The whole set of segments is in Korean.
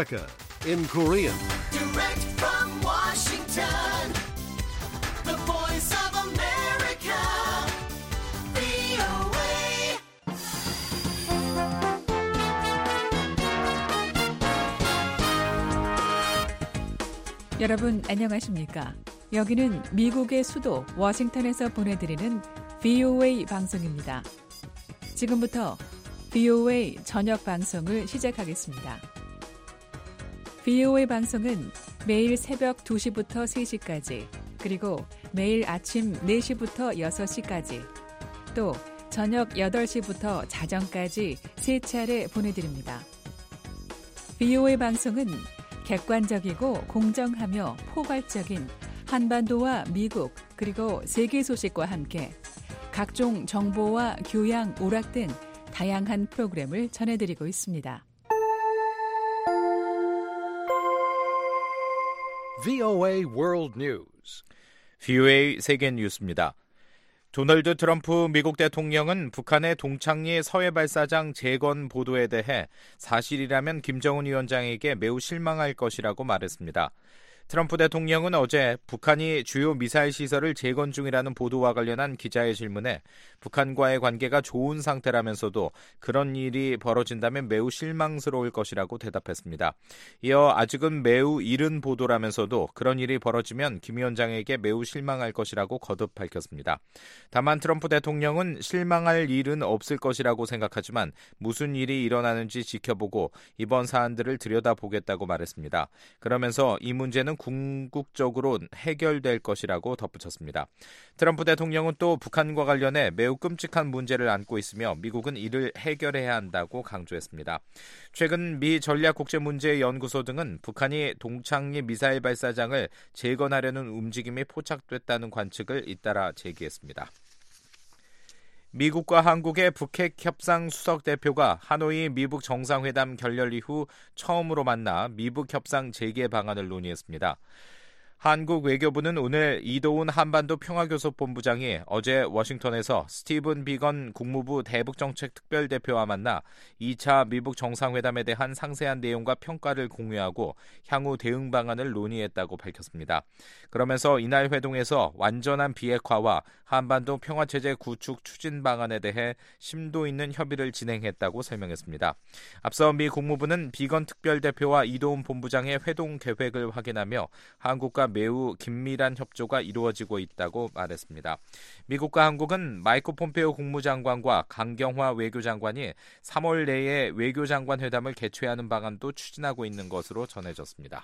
America in Korean. Direct from Washington, the voice of America, VOA. 여러분 안녕하십니까? 여기는 미국의 수도 워싱턴에서 보내드리는 VOA 방송입니다. 지금부터 VOA 저녁 방송을 시작하겠습니다. VOA 방송은 매일 새벽 2시부터 3시까지, 그리고 매일 아침 4시부터 6시까지, 또 저녁 8시부터 자정까지 3차례 보내드립니다. VOA 방송은 객관적이고 공정하며 포괄적인 한반도와 미국 그리고 세계 소식과 함께 각종 정보와 교양, 오락 등 다양한 프로그램을 전해드리고 있습니다. VOA World News. VOA 세계 뉴스입니다. 도널드 트럼프 미국 대통령은 북한의 동창리 서해 발사장 재건 보도에 대해 사실이라면 김정은 위원장에게 매우 실망할 것이라고 말했습니다. 트럼프 대통령은 어제 북한이 주요 미사일 시설을 재건 중이라는 보도와 관련한 기자의 질문에 북한과의 관계가 좋은 상태라면서도 그런 일이 벌어진다면 매우 실망스러울 것이라고 대답했습니다. 이어 아직은 매우 이른 보도라면서도 그런 일이 벌어지면 김 위원장에게 매우 실망할 것이라고 거듭 밝혔습니다. 다만 트럼프 대통령은 실망할 일은 없을 것이라고 생각하지만 무슨 일이 일어나는지 지켜보고 이번 사안들을 들여다보겠다고 말했습니다. 그러면서 이 문제는 궁극적으로 해결될 것이라고 덧붙였습니다. 트럼프 대통령은 또 북한과 관련해 매우 끔찍한 문제를 안고 있으며 미국은 이를 해결해야 한다고 강조했습니다. 최근 미 전략국제문제연구소 등은 북한이 동창리 미사일 발사장을 재건하려는 움직임이 포착됐다는 관측을 잇따라 제기했습니다. 미국과 한국의 북핵 협상 수석 대표가 하노이 미북 정상회담 결렬 이후 처음으로 만나 미북 협상 재개 방안을 논의했습니다. 한국 외교부는 오늘 이도훈 한반도 평화교섭본부장이 어제 워싱턴에서 스티븐 비건 국무부 대북정책특별대표와 만나 2차 미북 정상회담에 대한 상세한 내용과 평가를 공유하고 향후 대응 방안을 논의했다고 밝혔습니다. 그러면서 이날 회동에서 완전한 비핵화와 한반도 평화체제 구축 추진 방안에 대해 심도 있는 협의를 진행했다고 설명했습니다. 앞서 미 국무부는 비건 특별대표와 이도훈 본부장의 회동 계획을 확인하며 한국과 매우 긴밀한 협조가 이루어지고 있다고 말했습니다. 미국과 한국은 마이크 폼페오 국무장관과 강경화 외교장관이 3월 내에 외교장관 회담을 개최하는 방안도 추진하고 있는 것으로 전해졌습니다.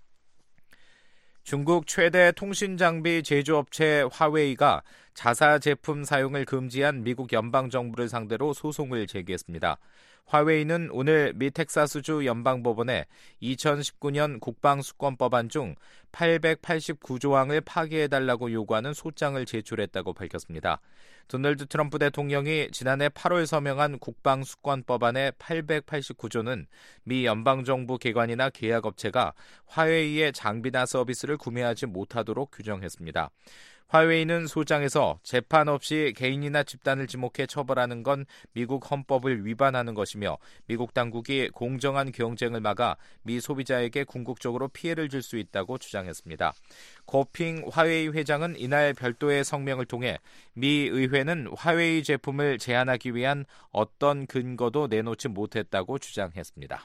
중국 최대 통신장비 제조업체 화웨이가 자사 제품 사용을 금지한 미국 연방정부를 상대로 소송을 제기했습니다. 화웨이는 오늘 미 텍사스주 연방법원에 2019년 국방수권법안 중 889조항을 파기해달라고 요구하는 소장을 제출했다고 밝혔습니다. 도널드 트럼프 대통령이 지난해 8월 서명한 국방수권법안의 889조는 미 연방정부 기관이나 계약업체가 화웨이의 장비나 서비스를 구매하지 못하도록 규정했습니다. 화웨이는 소장에서 재판 없이 개인이나 집단을 지목해 처벌하는 건 미국 헌법을 위반하는 것이며 미국 당국이 공정한 경쟁을 막아 미 소비자에게 궁극적으로 피해를 줄 수 있다고 주장했습니다. 고핑 화웨이 회장은 이날 별도의 성명을 통해 미 의회는 화웨이 제품을 제한하기 위한 어떤 근거도 내놓지 못했다고 주장했습니다.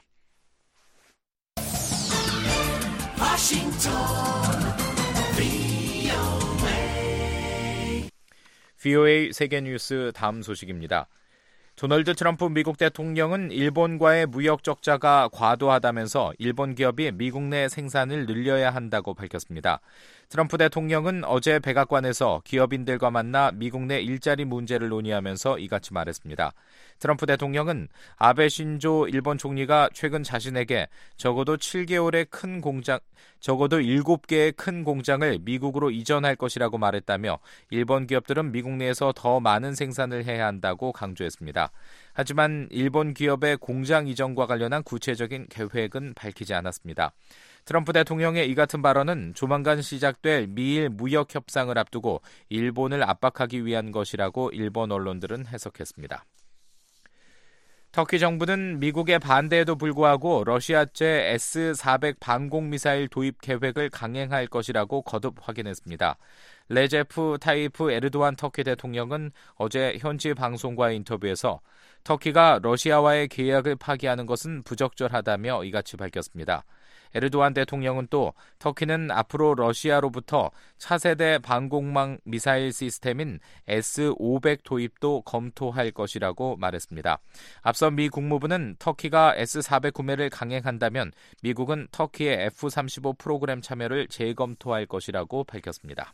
VOA 세계뉴스 다음 소식입니다. 도널드 트럼프 미국 대통령은 일본과의 무역 적자가 과도하다면서 일본 기업이 미국 내 생산을 늘려야 한다고 밝혔습니다. 트럼프 대통령은 어제 백악관에서 기업인들과 만나 미국 내 일자리 문제를 논의하면서 이같이 말했습니다. 트럼프 대통령은 아베 신조 일본 총리가 최근 자신에게 적어도 7개월의 큰 공장, 적어도 7개의 큰 공장을 미국으로 이전할 것이라고 말했다며 일본 기업들은 미국 내에서 더 많은 생산을 해야 한다고 강조했습니다. 하지만 일본 기업의 공장 이전과 관련한 구체적인 계획은 밝히지 않았습니다. 트럼프 대통령의 이 같은 발언은 조만간 시작될 미일 무역 협상을 앞두고 일본을 압박하기 위한 것이라고 일본 언론들은 해석했습니다. 터키 정부는 미국의 반대에도 불구하고 러시아제 S-400 방공미사일 도입 계획을 강행할 것이라고 거듭 확인했습니다. 레제프 타이프 에르도안 터키 대통령은 어제 현지 방송과의 인터뷰에서 터키가 러시아와의 계약을 파기하는 것은 부적절하다며 이같이 밝혔습니다. 에르도안 대통령은 또 터키는 앞으로 러시아로부터 차세대 방공망 미사일 시스템인 S-500 도입도 검토할 것이라고 말했습니다. 앞서 미 국무부는 터키가 S-400 구매를 강행한다면 미국은 터키의 F-35 프로그램 참여를 재검토할 것이라고 밝혔습니다.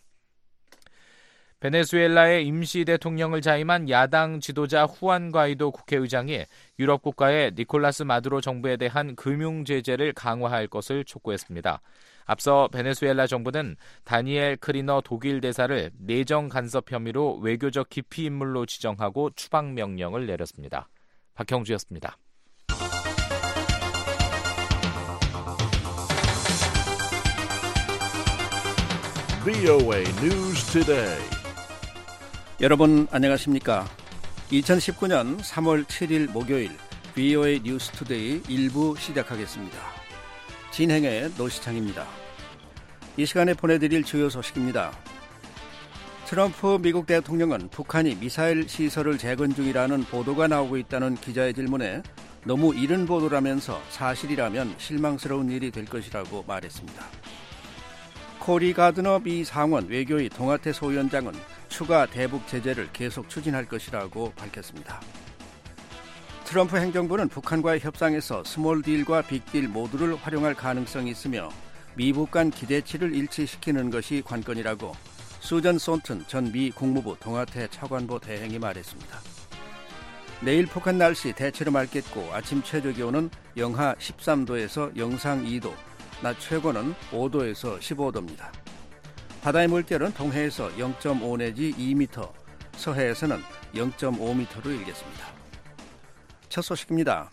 베네수엘라의 임시 대통령을 자임한 야당 지도자 후안 과이도 국회의장이 유럽 국가의 니콜라스 마두로 정부에 대한 금융 제재를 강화할 것을 촉구했습니다. 앞서 베네수엘라 정부는 다니엘 크리너 독일 대사를 내정 간섭 혐의로 외교적 기피 인물로 지정하고 추방 명령을 내렸습니다. 박형주였습니다. VOA News Today. 여러분 안녕하십니까? 2019년 3월 7일 목요일 VOA 뉴스 투데이 1부 시작하겠습니다. 진행의 노시창입니다. 이 시간에 보내드릴 주요 소식입니다. 트럼프 미국 대통령은 북한이 미사일 시설을 재건 중이라는 보도가 나오고 있다는 기자의 질문에 너무 이른 보도라면서 사실이라면 실망스러운 일이 될 것이라고 말했습니다. 코리 가드너 미 상원 외교위 동아태 소위원장은 추가 대북 제재를 계속 추진할 것이라고 밝혔습니다. 트럼프 행정부는 북한과의 협상에서 스몰 딜과 빅 딜 모두를 활용할 가능성이 있으며 미북 간 기대치를 일치시키는 것이 관건이라고 수전 손튼 전 미 국무부 동아태 차관보 대행이 말했습니다. 내일 북한 날씨 대체로 맑겠고 아침 최저기온은 영하 13도에서 영상 2도, 낮 최고는 5도에서 15도입니다. 바다의 물결은 동해에서 0.5 내지 2m, 서해에서는 0.5m로 일겠습니다. 첫 소식입니다.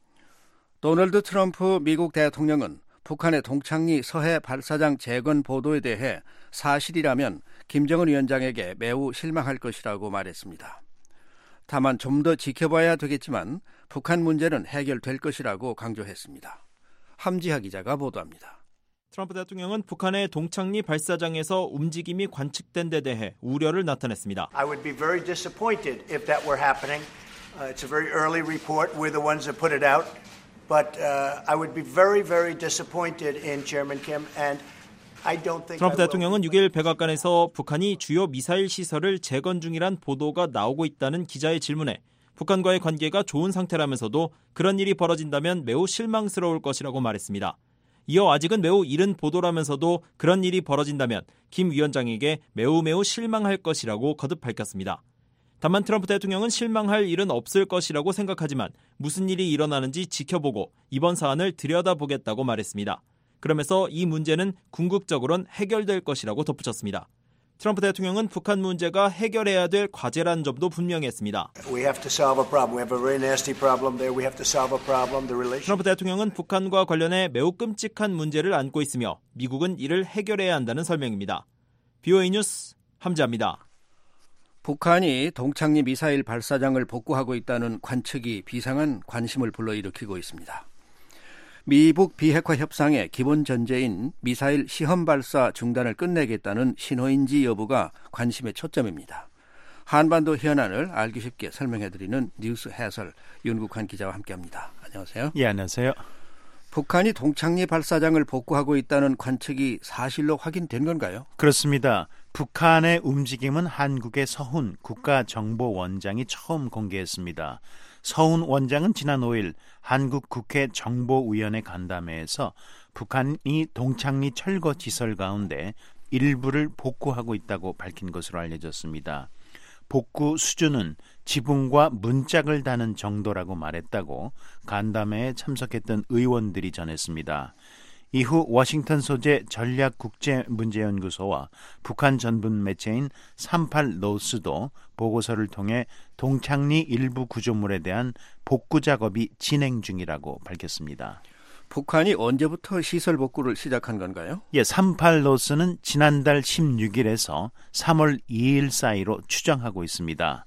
도널드 트럼프 미국 대통령은 북한의 동창리 서해 발사장 재건 보도에 대해 사실이라면 김정은 위원장에게 매우 실망할 것이라고 말했습니다. 다만 좀 더 지켜봐야 되겠지만 북한 문제는 해결될 것이라고 강조했습니다. 함지하 기자가 보도합니다. 트럼프 대통령은 북한의 동창리 발사장에서 움직임이 관측된 데 대해 우려를 나타냈습니다. I would be very disappointed if that were happening. It's a very early report. We're the ones that put it out. But I would be very, very disappointed in Chairman Kim and I don't think 트럼프 대통령은 6일 백악관에서 북한이 주요 미사일 시설을 재건 중이란 보도가 나오고 있다는 기자의 질문에 북한과의 관계가 좋은 상태라면서도 그런 일이 벌어진다면 매우 실망스러울 것이라고 말했습니다. 이어 아직은 매우 이른 보도라면서도 그런 일이 벌어진다면 김 위원장에게 매우 실망할 것이라고 거듭 밝혔습니다. 다만 트럼프 대통령은 실망할 일은 없을 것이라고 생각하지만 무슨 일이 일어나는지 지켜보고 이번 사안을 들여다보겠다고 말했습니다. 그러면서 이 문제는 궁극적으로는 해결될 것이라고 덧붙였습니다. 트럼프 대통령은 북한 문제가 해결해야 될 과제라는 점도 분명히 했습니다. 트럼프 대통령은 북한과 관련해 매우 끔찍한 문제를 안고 있으며 미국은 이를 해결해야 한다는 설명입니다. VOA 뉴스 함지아입니다. 북한이 동창리 미사일 발사장을 복구하고 있다는 관측이 비상한 관심을 불러일으키고 있습니다. 미북 비핵화 협상의 기본 전제인 미사일 시험 발사 중단을 끝내겠다는 신호인지 여부가 관심의 초점입니다. 한반도 현안을 알기 쉽게 설명해드리는 뉴스 해설 윤국환 기자와 함께합니다. 안녕하세요. 예, 안녕하세요. 북한이 동창리 발사장을 복구하고 있다는 관측이 사실로 확인된 건가요? 그렇습니다. 북한의 움직임은 한국의 서훈 국가정보원장이 처음 공개했습니다. 서훈 원장은 지난 5일 한국 국회 정보위원회 간담회에서 북한이 동창리 철거 시설 가운데 일부를 복구하고 있다고 밝힌 것으로 알려졌습니다. 복구 수준은 지붕과 문짝을 다는 정도라고 말했다고 간담회에 참석했던 의원들이 전했습니다. 이후 워싱턴 소재 전략국제문제연구소와 북한 전문 매체인 38노스도 보고서를 통해 동창리 일부 구조물에 대한 복구 작업이 진행 중이라고 밝혔습니다. 북한이 언제부터 시설 복구를 시작한 건가요? 예, 38노스는 지난달 16일에서 3월 2일 사이로 추정하고 있습니다.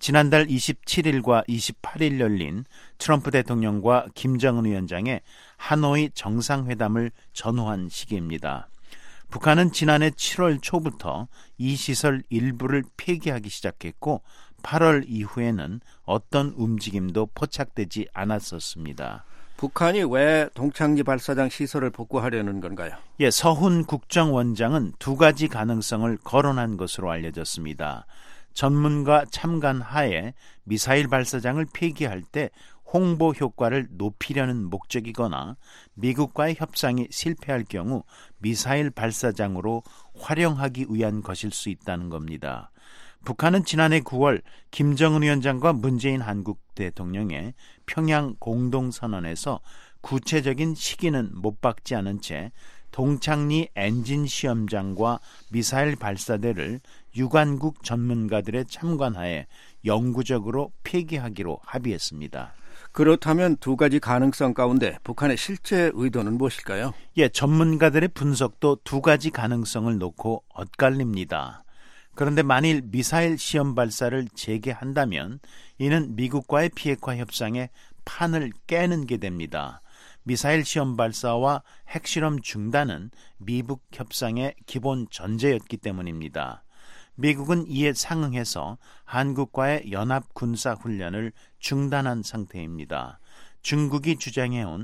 지난달 27일과 28일 열린 트럼프 대통령과 김정은 위원장의 하노이 정상회담을 전후한 시기입니다. 북한은 지난해 7월 초부터 이 시설 일부를 폐기하기 시작했고 8월 이후에는 어떤 움직임도 포착되지 않았었습니다. 북한이 왜 동창리 발사장 시설을 복구하려는 건가요? 서훈 국정원장은 두 가지 가능성을 거론한 것으로 알려졌습니다. 전문가 참관 하에 미사일 발사장을 폐기할 때 홍보 효과를 높이려는 목적이거나 미국과의 협상이 실패할 경우 미사일 발사장으로 활용하기 위한 것일 수 있다는 겁니다. 북한은 지난해 9월 김정은 위원장과 문재인 한국 대통령의 평양 공동선언에서 구체적인 시기는 못 박지 않은 채 동창리 엔진 시험장과 미사일 발사대를 유관국 전문가들의 참관하에 영구적으로 폐기하기로 합의했습니다. 그렇다면 두 가지 가능성 가운데 북한의 실제 의도는 무엇일까요? 전문가들의 분석도 두 가지 가능성을 놓고 엇갈립니다. 그런데 만일 미사일 시험 발사를 재개한다면 이는 미국과의 비핵화 협상의 판을 깨는 게 됩니다. 미사일 시험 발사와 핵실험 중단은 미북 협상의 기본 전제였기 때문입니다. 미국은 이에 상응해서 한국과의 연합 군사 훈련을 중단한 상태입니다. 중국이 주장해온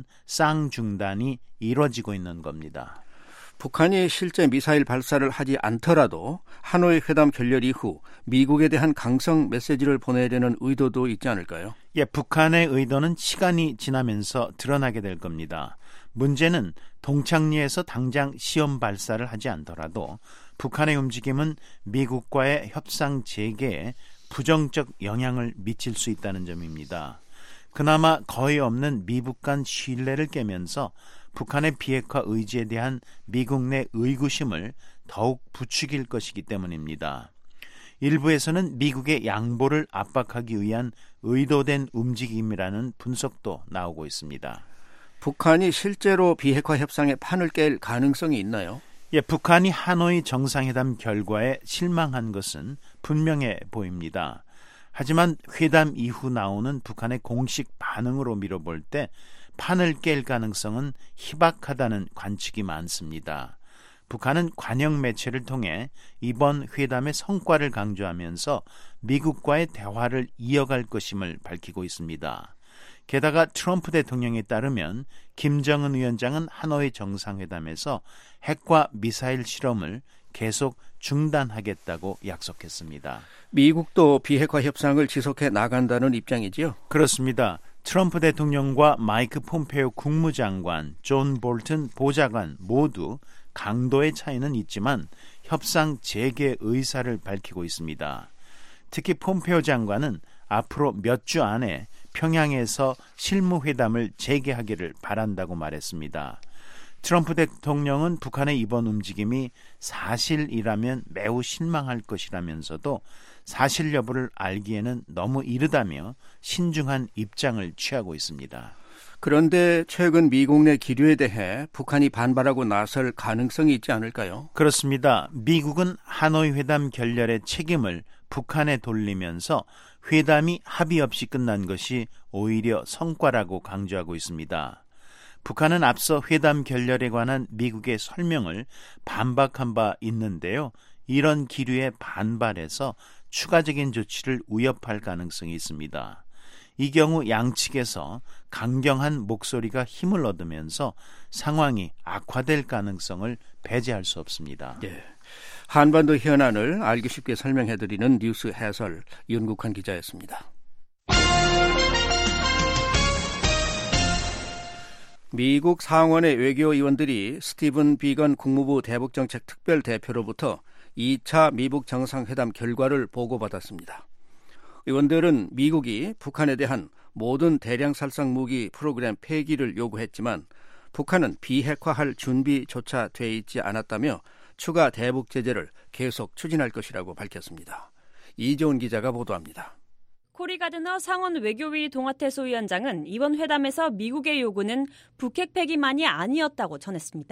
쌍중단이 이뤄지고 있는 겁니다. 북한이 실제 미사일 발사를 하지 않더라도 하노이 회담 결렬 이후 미국에 대한 강성 메시지를 보내려는 의도도 있지 않을까요? 북한의 의도는 시간이 지나면서 드러나게 될 겁니다. 문제는 동창리에서 당장 시험 발사를 하지 않더라도 북한의 움직임은 미국과의 협상 재개에 부정적 영향을 미칠 수 있다는 점입니다. 그나마 거의 없는 미북 간 신뢰를 깨면서 북한의 비핵화 의지에 대한 미국 내 의구심을 더욱 부추길 것이기 때문입니다. 일부에서는 미국의 양보를 압박하기 위한 의도된 움직임이라는 분석도 나오고 있습니다. 북한이 실제로 비핵화 협상의 판을 깰 가능성이 있나요? 북한이 하노이 정상회담 결과에 실망한 것은 분명해 보입니다. 하지만 회담 이후 나오는 북한의 공식 반응으로 미뤄볼 때 판을 깰 가능성은 희박하다는 관측이 많습니다. 북한은 관영 매체를 통해 이번 회담의 성과를 강조하면서 미국과의 대화를 이어갈 것임을 밝히고 있습니다. 게다가 트럼프 대통령에 따르면 김정은 위원장은 하노이 정상회담에서 핵과 미사일 실험을 계속 중단하겠다고 약속했습니다. 미국도 비핵화 협상을 지속해 나간다는 입장이지요? 그렇습니다. 트럼프 대통령과 마이크 폼페오 국무장관, 존 볼튼 보좌관 모두 강도의 차이는 있지만 협상 재개 의사를 밝히고 있습니다. 특히 폼페오 장관은 앞으로 몇 주 안에 평양에서 실무회담을 재개하기를 바란다고 말했습니다. 트럼프 대통령은 북한의 이번 움직임이 사실이라면 매우 실망할 것이라면서도 사실 여부를 알기에는 너무 이르다며 신중한 입장을 취하고 있습니다. 그런데 최근 미국 내 기류에 대해 북한이 반발하고 나설 가능성이 있지 않을까요? 그렇습니다. 미국은 하노이 회담 결렬의 책임을 북한에 돌리면서 회담이 합의 없이 끝난 것이 오히려 성과라고 강조하고 있습니다. 북한은 앞서 회담 결렬에 관한 미국의 설명을 반박한 바 있는데요. 이런 기류에 반발해서 추가적인 조치를 위협할 가능성이 있습니다. 이 경우 양측에서 강경한 목소리가 힘을 얻으면서 상황이 악화될 가능성을 배제할 수 없습니다. 한반도 현안을 알기 쉽게 설명해드리는 뉴스 해설 윤국환 기자였습니다. 미국 상원의 외교위원들이 스티븐 비건 국무부 대북정책 특별대표로부터 2차 미북 정상회담 결과를 보고받았습니다. 의원들은 미국이 북한에 대한 모든 대량 살상 무기 프로그램 폐기를 요구했지만 북한은 비핵화할 준비조차 돼 있지 않았다며 추가 대북 제재를 계속 추진할 것이라고 밝혔습니다. 이재훈 기자가 보도합니다. 코리 가드너 상원 외교위 동아태소 위원장은 이번 회담에서 미국의 요구는 북핵 폐기만이 아니었다고 전했습니다.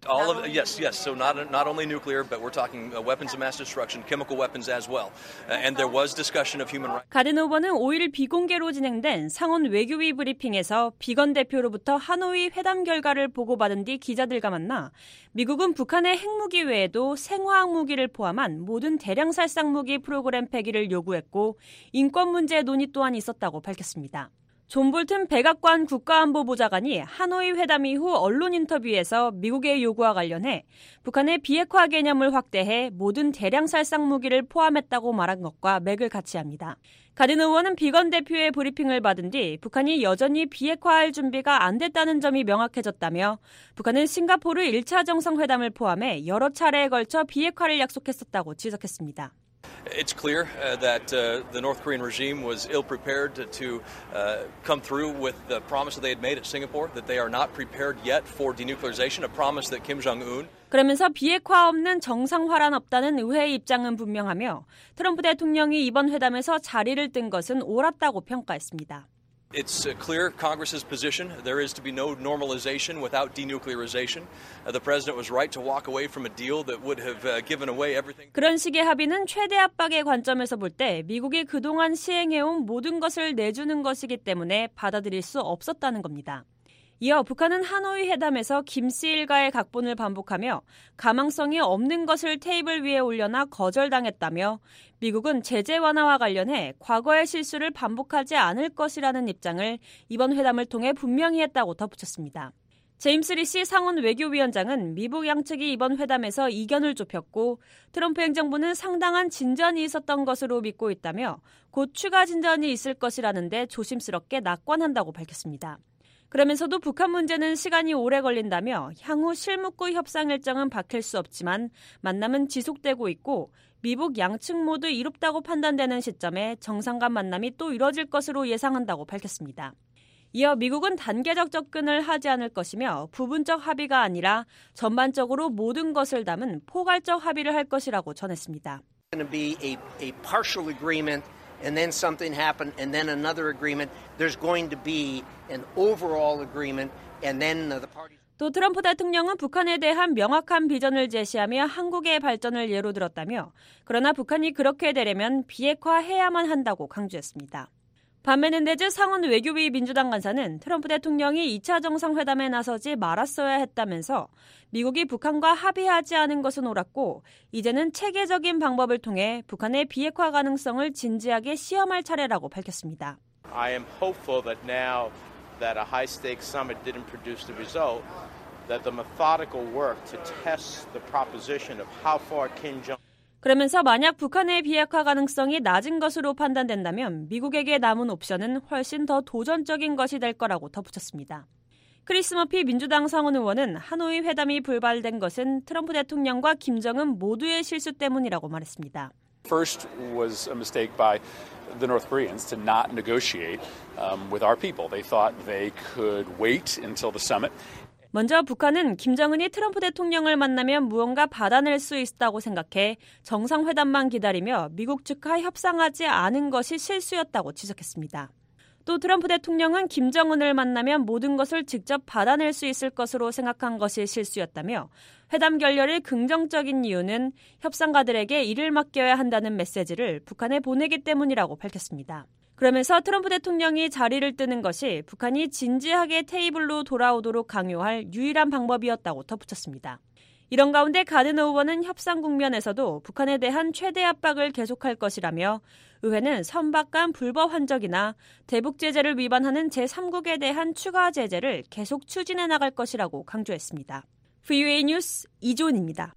Yes. So not only nuclear, but we're talking weapons of mass destruction, chemical weapons as well. And there was discussion of human rights. 가든 오버는 5일 비공개로 진행된 상원 외교위 브리핑에서 비건 대표로부터 하노이 회담 결과를 보고받은 뒤 기자들과 만나 미국은 북한의 핵무기 외에도 생화학 무기를 포함한 모든 대량 살상 무기 프로그램 폐기를 요구했고 인권 문제 논의 또한 있었다고 밝혔습니다. 존 볼튼 백악관 국가안보보좌관이 하노이 회담 이후 언론 인터뷰에서 미국의 요구와 관련해 북한의 비핵화 개념을 확대해 모든 대량 살상 무기를 포함했다고 말한 것과 맥을 같이 합니다. 가든 의원은 비건 대표의 브리핑을 받은 뒤 북한이 여전히 비핵화할 준비가 안 됐다는 점이 명확해졌다며 북한은 싱가포르 1차 정상회담을 포함해 여러 차례에 걸쳐 비핵화를 약속했었다고 지적했습니다. It's clear that the North Korean regime was ill-prepared to come through with the promise that they had made at Singapore, that they are not prepared yet for denuclearization, a promise that Kim Jong-un. 그러면서 비핵화 없는 정상화란 없다는 의회의 입장은 분명하며 트럼프 대통령이 이번 회담에서 자리를 뜬 것은 옳았다고 평가했습니다. It's clear Congress's position. There is to be no normalization without denuclearization. The president was right to walk away from a deal that would have given away everything. 그런 식의 합의는 최대 압박의 관점에서 볼 때 미국이 그동안 시행해온 모든 것을 내주는 것이기 때문에 받아들일 수 없었다는 겁니다. 이어 북한은 하노이 회담에서 김씨 일가의 각본을 반복하며 가망성이 없는 것을 테이블 위에 올려놔 거절당했다며 미국은 제재 완화와 관련해 과거의 실수를 반복하지 않을 것이라는 입장을 이번 회담을 통해 분명히 했다고 덧붙였습니다. 제임스 리시 상원 외교위원장은 미국 양측이 이번 회담에서 이견을 좁혔고 트럼프 행정부는 상당한 진전이 있었던 것으로 믿고 있다며 곧 추가 진전이 있을 것이라는데 조심스럽게 낙관한다고 밝혔습니다. 그러면서도 북한 문제는 시간이 오래 걸린다며 향후 실무구 협상 일정은 밝힐 수 없지만 만남은 지속되고 있고 미북 양측 모두 이롭다고 판단되는 시점에 정상 간 만남이 또 이뤄질 것으로 예상한다고 밝혔습니다. 이어 미국은 단계적 접근을 하지 않을 것이며 부분적 합의가 아니라 전반적으로 모든 것을 담은 포괄적 합의를 할 것이라고 전했습니다. It's going to be a partial agreement. And then something happened, and then another agreement. There's going to be an overall agreement, and then the parties. 또 트럼프 대통령은 북한에 대한 명확한 비전을 제시하며 한국의 발전을 예로 들었다며 그러나 북한이 그렇게 되려면 비핵화해야만 한다고 강조했습니다. 반면 멘데즈 상원 외교위 민주당 간사는 트럼프 대통령이 2차 정상회담에 나서지 말았어야 했다면서 미국이 북한과 합의하지 않은 것은 옳았고 이제는 체계적인 방법을 통해 북한의 비핵화 가능성을 진지하게 시험할 차례라고 밝혔습니다. I am hopeful that now that a high-stakes summit didn't produce the result, that the methodical work to test the proposition of how far Kim Jong 그러면서 만약 북한의 비핵화 가능성이 낮은 것으로 판단된다면 미국에게 남은 옵션은 훨씬 더 도전적인 것이 될 거라고 덧붙였습니다. 크리스 머피 민주당 상원 의원은 하노이 회담이 불발된 것은 트럼프 대통령과 김정은 모두의 실수 때문이라고 말했습니다. First was a mistake by the North Koreans to not negotiate with our people. They thought they could wait until the summit. 먼저 북한은 김정은이 트럼프 대통령을 만나면 무언가 받아낼 수 있다고 생각해 정상회담만 기다리며 미국 측과 협상하지 않은 것이 실수였다고 지적했습니다. 또 트럼프 대통령은 김정은을 만나면 모든 것을 직접 받아낼 수 있을 것으로 생각한 것이 실수였다며 회담 결렬의 긍정적인 이유는 협상가들에게 일을 맡겨야 한다는 메시지를 북한에 보내기 때문이라고 밝혔습니다. 그러면서 트럼프 대통령이 자리를 뜨는 것이 북한이 진지하게 테이블로 돌아오도록 강요할 유일한 방법이었다고 덧붙였습니다. 이런 가운데 가든 의원은 협상 국면에서도 북한에 대한 최대 압박을 계속할 것이라며 의회는 선박 간 불법 환적이나 대북 제재를 위반하는 제3국에 대한 추가 제재를 계속 추진해 나갈 것이라고 강조했습니다. VOA 뉴스 이조은입니다.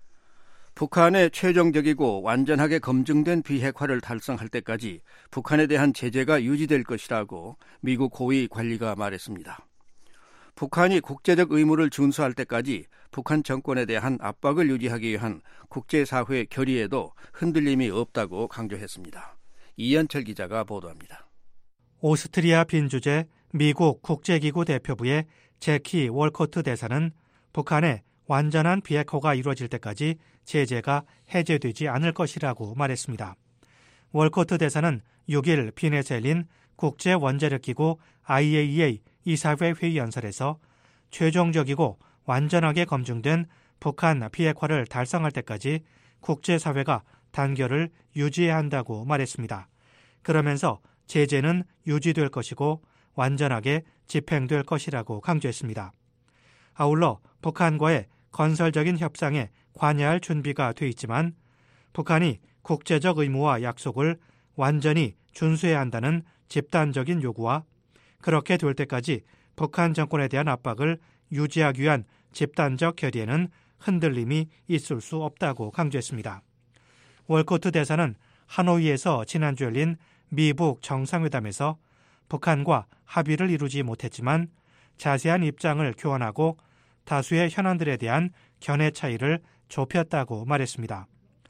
북한의 최종적이고 완전하게 검증된 비핵화를 달성할 때까지 북한에 대한 제재가 유지될 것이라고 미국 고위 관리가 말했습니다. 북한이 국제적 의무를 준수할 때까지 북한 정권에 대한 압박을 유지하기 위한 국제사회의 결의에도 흔들림이 없다고 강조했습니다. 이현철 기자가 보도합니다. 오스트리아 빈 주재 미국 국제기구 대표부의 제키 월코트 대사는 북한의 완전한 비핵화가 이루어질 때까지 제재가 해제되지 않을 것이라고 말했습니다. 월코트 대사는 6일 빈에서 열린 국제원자력기구 IAEA 이사회 회의 연설에서 최종적이고 완전하게 검증된 북한 비핵화를 달성할 때까지 국제사회가 단결을 유지해야 한다고 말했습니다. 그러면서 제재는 유지될 것이고 완전하게 집행될 것이라고 강조했습니다. 아울러 북한과의 건설적인 협상에 관여할 준비가 돼 있지만 북한이 국제적 의무와 약속을 완전히 준수해야 한다는 집단적인 요구와 그렇게 될 때까지 북한 정권에 대한 압박을 유지하기 위한 집단적 결의에는 흔들림이 있을 수 없다고 강조했습니다. 월코트 대사는 하노이에서 지난주 열린 미북 정상회담에서 북한과 합의를 이루지 못했지만 자세한 입장을 교환하고 다수의 현안들에 대한 견해 차이를 좁혔다고 말했습니다.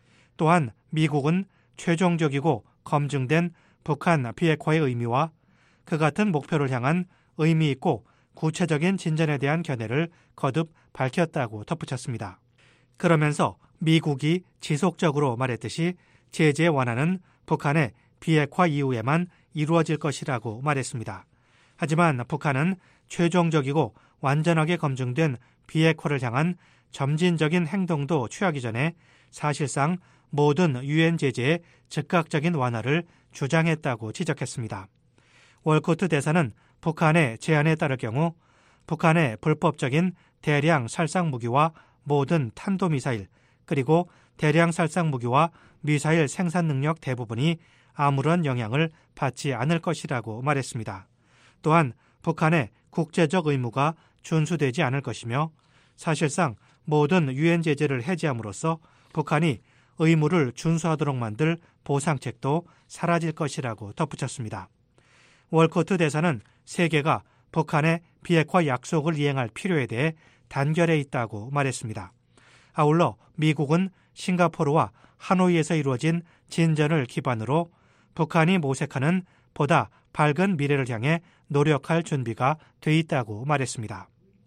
또한 미국은 최종적이고 검증된 북한 비핵화의 의미와 그 같은 목표를 향한 의미 있고 구체적인 진전에 대한 견해를 거듭 밝혔다고 덧붙였습니다. 그러면서 미국이 지속적으로 말했듯이 제재 완화는 북한의 비핵화 이후에만 이루어질 것이라고 말했습니다. 하지만 북한은 최종적이고 완전하게 검증된 비핵화를 향한 점진적인 행동도 취하기 전에 사실상 모든 유엔 제재의 즉각적인 완화를 주장했다고 지적했습니다. 월코트 대사는 북한의 제안에 따를 경우 북한의 불법적인 대량 살상 무기와 모든 탄도미사일 그리고 대량 살상 무기와 미사일 생산 능력 대부분이 아무런 영향을 받지 않을 것이라고 말했습니다. 또한 북한의 국제적 의무가 준수되지 않을 것이며 사실상 모든 유엔 제재를 해제함으로써 북한이 의무를 준수하도록 만들 보상책도 사라질 것이라고 덧붙였습니다. 월코트 대사는 세계가 북한의 비핵화 약속을 이행할 필요에 대해 단결해 있다고 말했습니다. 아울러 미국은 싱가포르와 하노이에서 이루어진 진전을 기반으로 북한이 모색하는 보다 밝은 미래를 향해 노력할 준비가 돼 있다고 말했습니다.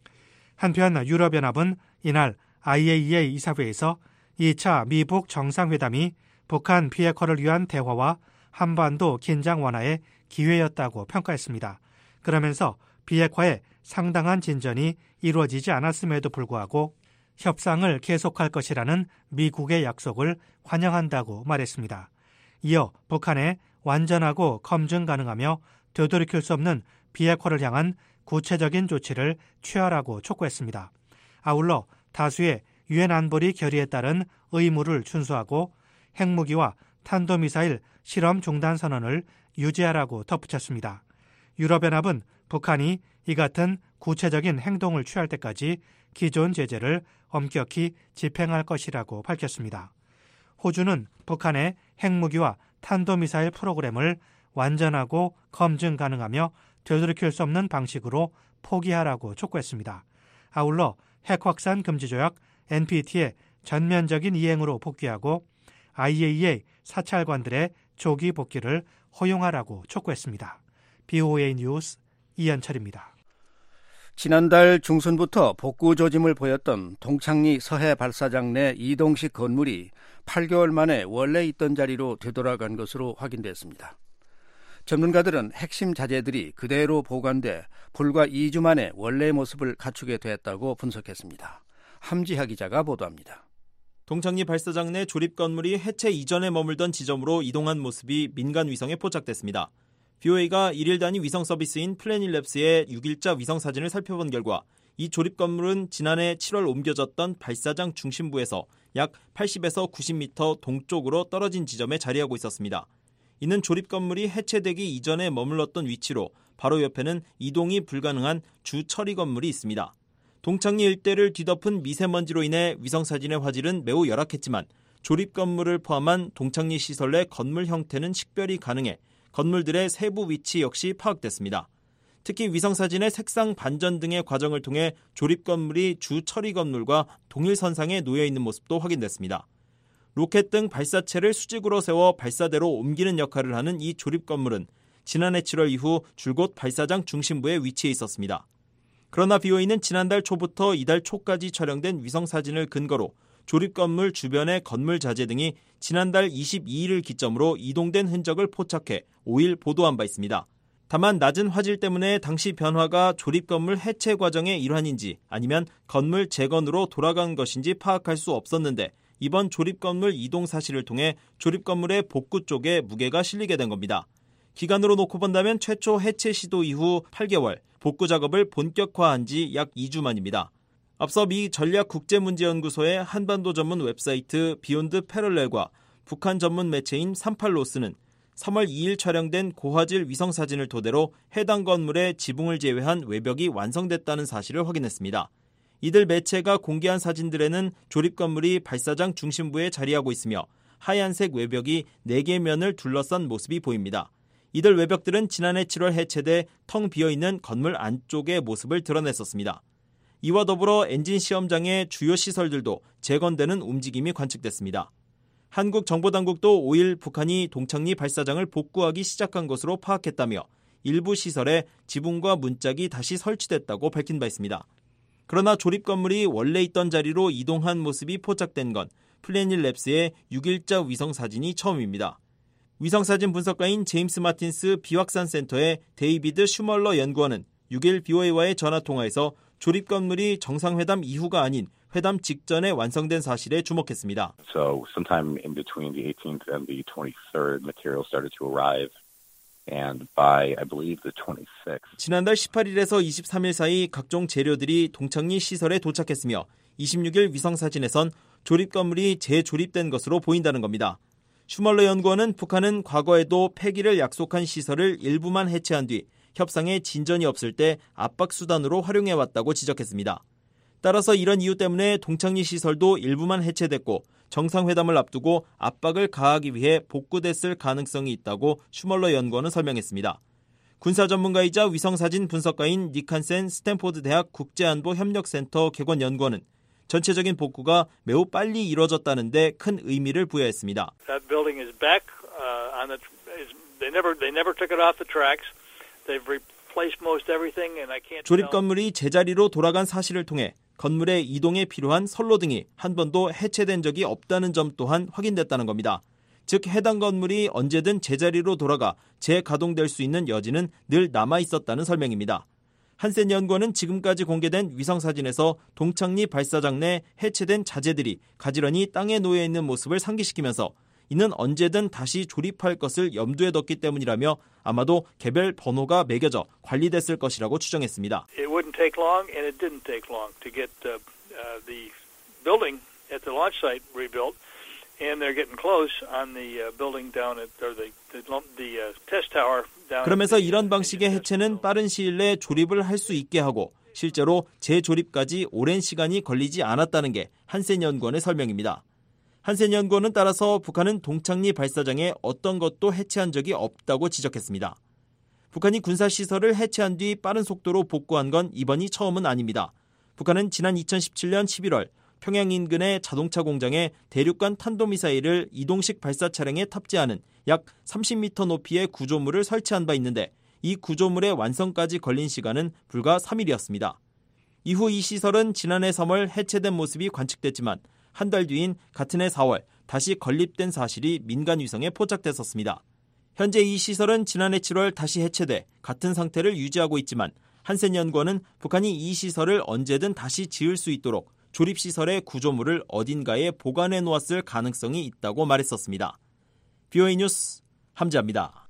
한편 유럽연합은 이날 IAEA 이사회에서 2차 미북 정상회담이 북한 비핵화를 위한 대화와 한반도 긴장 완화의 기회였다고 평가했습니다. 그러면서 비핵화에 상당한 진전이 이루어지지 않았음에도 불구하고 협상을 계속할 것이라는 미국의 약속을 환영한다고 말했습니다. 이어 북한의 완전하고 검증 가능하며 되돌이킬 수 없는 비핵화를 향한 구체적인 조치를 취하라고 촉구했습니다. 아울러 다수의 유엔 안보리 결의에 따른 의무를 준수하고 핵무기와 탄도미사일 실험 중단 선언을 유지하라고 덧붙였습니다. 유럽연합은 북한이 이 같은 구체적인 행동을 취할 때까지 기존 제재를 엄격히 집행할 것이라고 밝혔습니다. 호주는 북한의 핵무기와 탄도미사일 프로그램을 완전하고 검증 가능하며 되돌이킬 수 없는 방식으로 포기하라고 촉구했습니다. 아울러 핵확산 금지 조약 NPT의 전면적인 이행으로 복귀하고 IAEA 사찰관들의 조기 복귀를 허용하라고 촉구했습니다. BOA 뉴스 이현철입니다. 지난달 중순부터 복구 조짐을 보였던 동창리 서해 발사장 내 이동식 건물이 8개월 만에 원래 있던 자리로 되돌아간 것으로 확인됐습니다. 전문가들은 핵심 자재들이 그대로 보관돼 불과 2주 만에 원래의 모습을 갖추게 됐다고 분석했습니다. 함지하 기자가 보도합니다. 동창리 발사장 내 조립 건물이 해체 이전에 머물던 지점으로 이동한 모습이 민간 위성에 포착됐습니다. BOA가 1일 단위 위성 서비스인 플래닛랩스의 6일자 위성 사진을 살펴본 결과 이 조립 건물은 지난해 7월 옮겨졌던 발사장 중심부에서 약 80에서 90m 동쪽으로 떨어진 지점에 자리하고 있었습니다. 이는 조립 건물이 해체되기 이전에 머물렀던 위치로 바로 옆에는 이동이 불가능한 주 처리 건물이 있습니다. 동창리 일대를 뒤덮은 미세먼지로 인해 위성 사진의 화질은 매우 열악했지만 조립 건물을 포함한 동창리 시설 내 건물 형태는 식별이 가능해 건물들의 세부 위치 역시 파악됐습니다. 특히 위성사진의 색상 반전 등의 과정을 통해 조립 건물이 주 처리 건물과 동일 선상에 놓여 있는 모습도 확인됐습니다. 로켓 등 발사체를 수직으로 세워 발사대로 옮기는 역할을 하는 이 조립 건물은 지난해 7월 이후 줄곧 발사장 중심부에 위치해 있었습니다. 그러나 BOA는 지난달 초부터 이달 초까지 촬영된 위성사진을 근거로 조립 건물 주변의 건물 자재 등이 지난달 22일을 기점으로 이동된 흔적을 포착해 5일 보도한 바 있습니다. 다만 낮은 화질 때문에 당시 변화가 조립 건물 해체 과정의 일환인지 아니면 건물 재건으로 돌아간 것인지 파악할 수 없었는데 이번 조립 건물 이동 사실을 통해 조립 건물의 복구 쪽에 무게가 실리게 된 겁니다. 기간으로 놓고 본다면 최초 해체 시도 이후 8개월, 복구 작업을 본격화한 지 약 2주 만입니다. 앞서 미 전략국제문제연구소의 한반도 전문 웹사이트 비욘드 패럴렐과 북한 전문 매체인 38로스는 3월 2일 촬영된 고화질 위성사진을 토대로 해당 건물의 지붕을 제외한 외벽이 완성됐다는 사실을 확인했습니다. 이들 매체가 공개한 사진들에는 조립 건물이 발사장 중심부에 자리하고 있으며 하얀색 외벽이 4개 면을 둘러싼 모습이 보입니다. 이들 외벽들은 지난해 7월 해체돼 텅 비어있는 건물 안쪽의 모습을 드러냈었습니다. 이와 더불어 엔진 시험장의 주요 시설들도 재건되는 움직임이 관측됐습니다. 한국 정보당국도 5일 북한이 동창리 발사장을 복구하기 시작한 것으로 파악했다며 일부 시설에 지붕과 문짝이 다시 설치됐다고 밝힌 바 있습니다. 그러나 조립 건물이 원래 있던 자리로 이동한 모습이 포착된 건 플래닛 랩스의 6일자 위성사진이 처음입니다. 위성사진 분석가인 제임스 마틴스 비확산 센터의 데이비드 슈멀러 연구원은 6일 BOA와의 전화통화에서 조립 건물이 정상회담 이후가 아닌 회담 직전에 완성된 사실에 주목했습니다. So sometime in between the 18th and the 23rd, material started to arrive, and by I believe the 26th. 지난달 18일에서 23일 사이 각종 재료들이 동창리 시설에 도착했으며 26일 위성사진에선 조립 건물이 재조립된 것으로 보인다는 겁니다. 슈멀러 연구원은 북한은 과거에도 폐기를 약속한 시설을 일부만 해체한 뒤 협상에 진전이 없을 때 압박 수단으로 활용해왔다고 지적했습니다. 따라서 이런 이유 때문에 동창리 시설도 일부만 해체됐고 정상회담을 앞두고 압박을 가하기 위해 복구됐을 가능성이 있다고 슈멀러 연구원은 설명했습니다. 군사 전문가이자 위성사진 분석가인 닉 한센 스탠포드 대학 국제안보협력센터 개관 연구원은 전체적인 복구가 매우 빨리 이뤄졌다는 데 큰 의미를 부여했습니다. That building is back on the they never took it off the tracks. They've replaced most everything and I can't 조립 건물이 제자리로 돌아간 사실을 통해 건물의 이동에 필요한 선로 등이 한 번도 해체된 적이 없다는 점 또한 확인됐다는 겁니다. 즉 해당 건물이 언제든 제자리로 돌아가 재가동될 수 있는 여지는 늘 남아 있었다는 설명입니다. 한센 연구원은 지금까지 공개된 위성사진에서 동창리 발사장 내 해체된 자재들이 가지런히 땅에 놓여 있는 모습을 상기시키면서 이는 언제든 다시 조립할 것을 염두에 뒀기 때문이라며 아마도 개별 번호가 매겨져 관리됐을 것이라고 추정했습니다. It wouldn't take long and it didn't take long to get the building at the launch site rebuilt and they're getting close on the building down at or the test tower down. 그러면서 이런 방식의 해체는 빠른 시일 내에 조립을 할 수 있게 하고 실제로 재조립까지 오랜 시간이 걸리지 않았다는 게 한센 연구원의 설명입니다. 한센 연구원은 따라서 북한은 동창리 발사장에 어떤 것도 해체한 적이 없다고 지적했습니다. 북한이 군사시설을 해체한 뒤 빠른 속도로 복구한 건 이번이 처음은 아닙니다. 북한은 지난 2017년 11월 평양 인근의 자동차 공장에 대륙간 탄도미사일을 이동식 발사 차량에 탑재하는 약 30m 높이의 구조물을 설치한 바 있는데 이 구조물의 완성까지 걸린 시간은 불과 3일이었습니다. 이후 이 시설은 지난해 3월 해체된 모습이 관측됐지만 한 달 뒤인 같은 해 4월 다시 건립된 사실이 민간 위성에 포착됐었습니다. 현재 이 시설은 지난해 7월 다시 해체돼 같은 상태를 유지하고 있지만 한센 연구원은 북한이 이 시설을 언제든 다시 지을 수 있도록 조립시설의 구조물을 어딘가에 보관해 놓았을 가능성이 있다고 말했었습니다. BOA 뉴스 함지아입니다.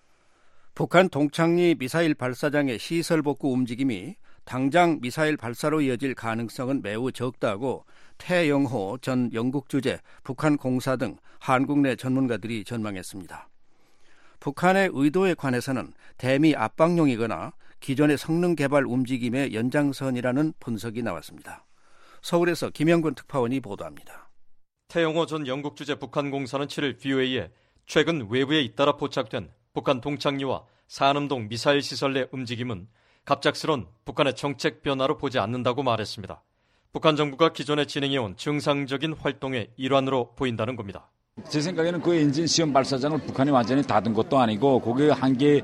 북한 동창리 미사일 발사장의 시설 복구 움직임이 당장 미사일 발사로 이어질 가능성은 매우 적다고 태영호 전 영국 주재 북한 공사 등 한국 내 전문가들이 전망했습니다. 북한의 의도에 관해서는 대미 압박용이거나 기존의 성능 개발 움직임의 연장선이라는 분석이 나왔습니다. 서울에서 김영근 특파원이 보도합니다. 태영호 전 영국 주재 북한 공사는 7일 BOA에 최근 외부에 잇따라 포착된 북한 동창리와 산음동 미사일 시설 내 움직임은 갑작스런 북한의 정책 변화로 보지 않는다고 말했습니다. 북한 정부가 기존에 진행해온 정상적인 활동의 일환으로 보인다는 겁니다. 제 생각에는 그 엔진 시험 발사장을 북한이 완전히 닫은 것도 아니고 거기에 한 개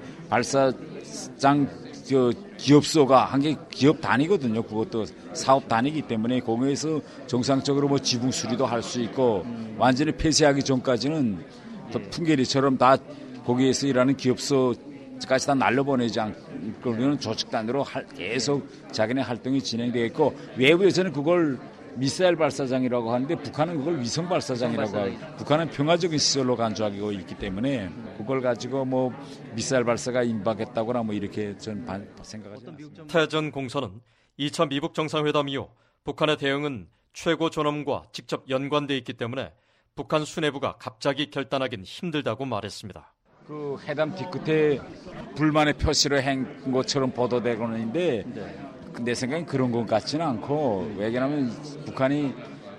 발사장 기업소가 한 개 기업 단위거든요. 그것도 사업 단위이기 때문에 거기에서 정상적으로 뭐 지붕 수리도 할 수 있고 완전히 폐쇄하기 전까지는 풍계리처럼 다 거기에서 일하는 기업소 까지 다 날려보내지 않고 우리는 조직단으로 계속 자기네 활동이 진행되겠고 외부에서는 그걸 미사일 발사장이라고 하는데 북한은 그걸 위성 발사장이라고 하고 북한은 평화적인 시설로 간주하고 있기 때문에 그걸 가지고 뭐 미사일 발사가 임박했다거나 뭐 이렇게 저는 생각하지 않습니다. 태전 공서는 2차 미북 정상회담 이후 북한의 대응은 최고 존엄과 직접 연관돼 있기 때문에 북한 수뇌부가 갑자기 결단하긴 힘들다고 말했습니다. 그 회담 뒤끝에 불만의 표시를 한 것처럼 보도되고는 있는데 내 생각엔 그런 것 같지는 않고 왜냐하면 북한이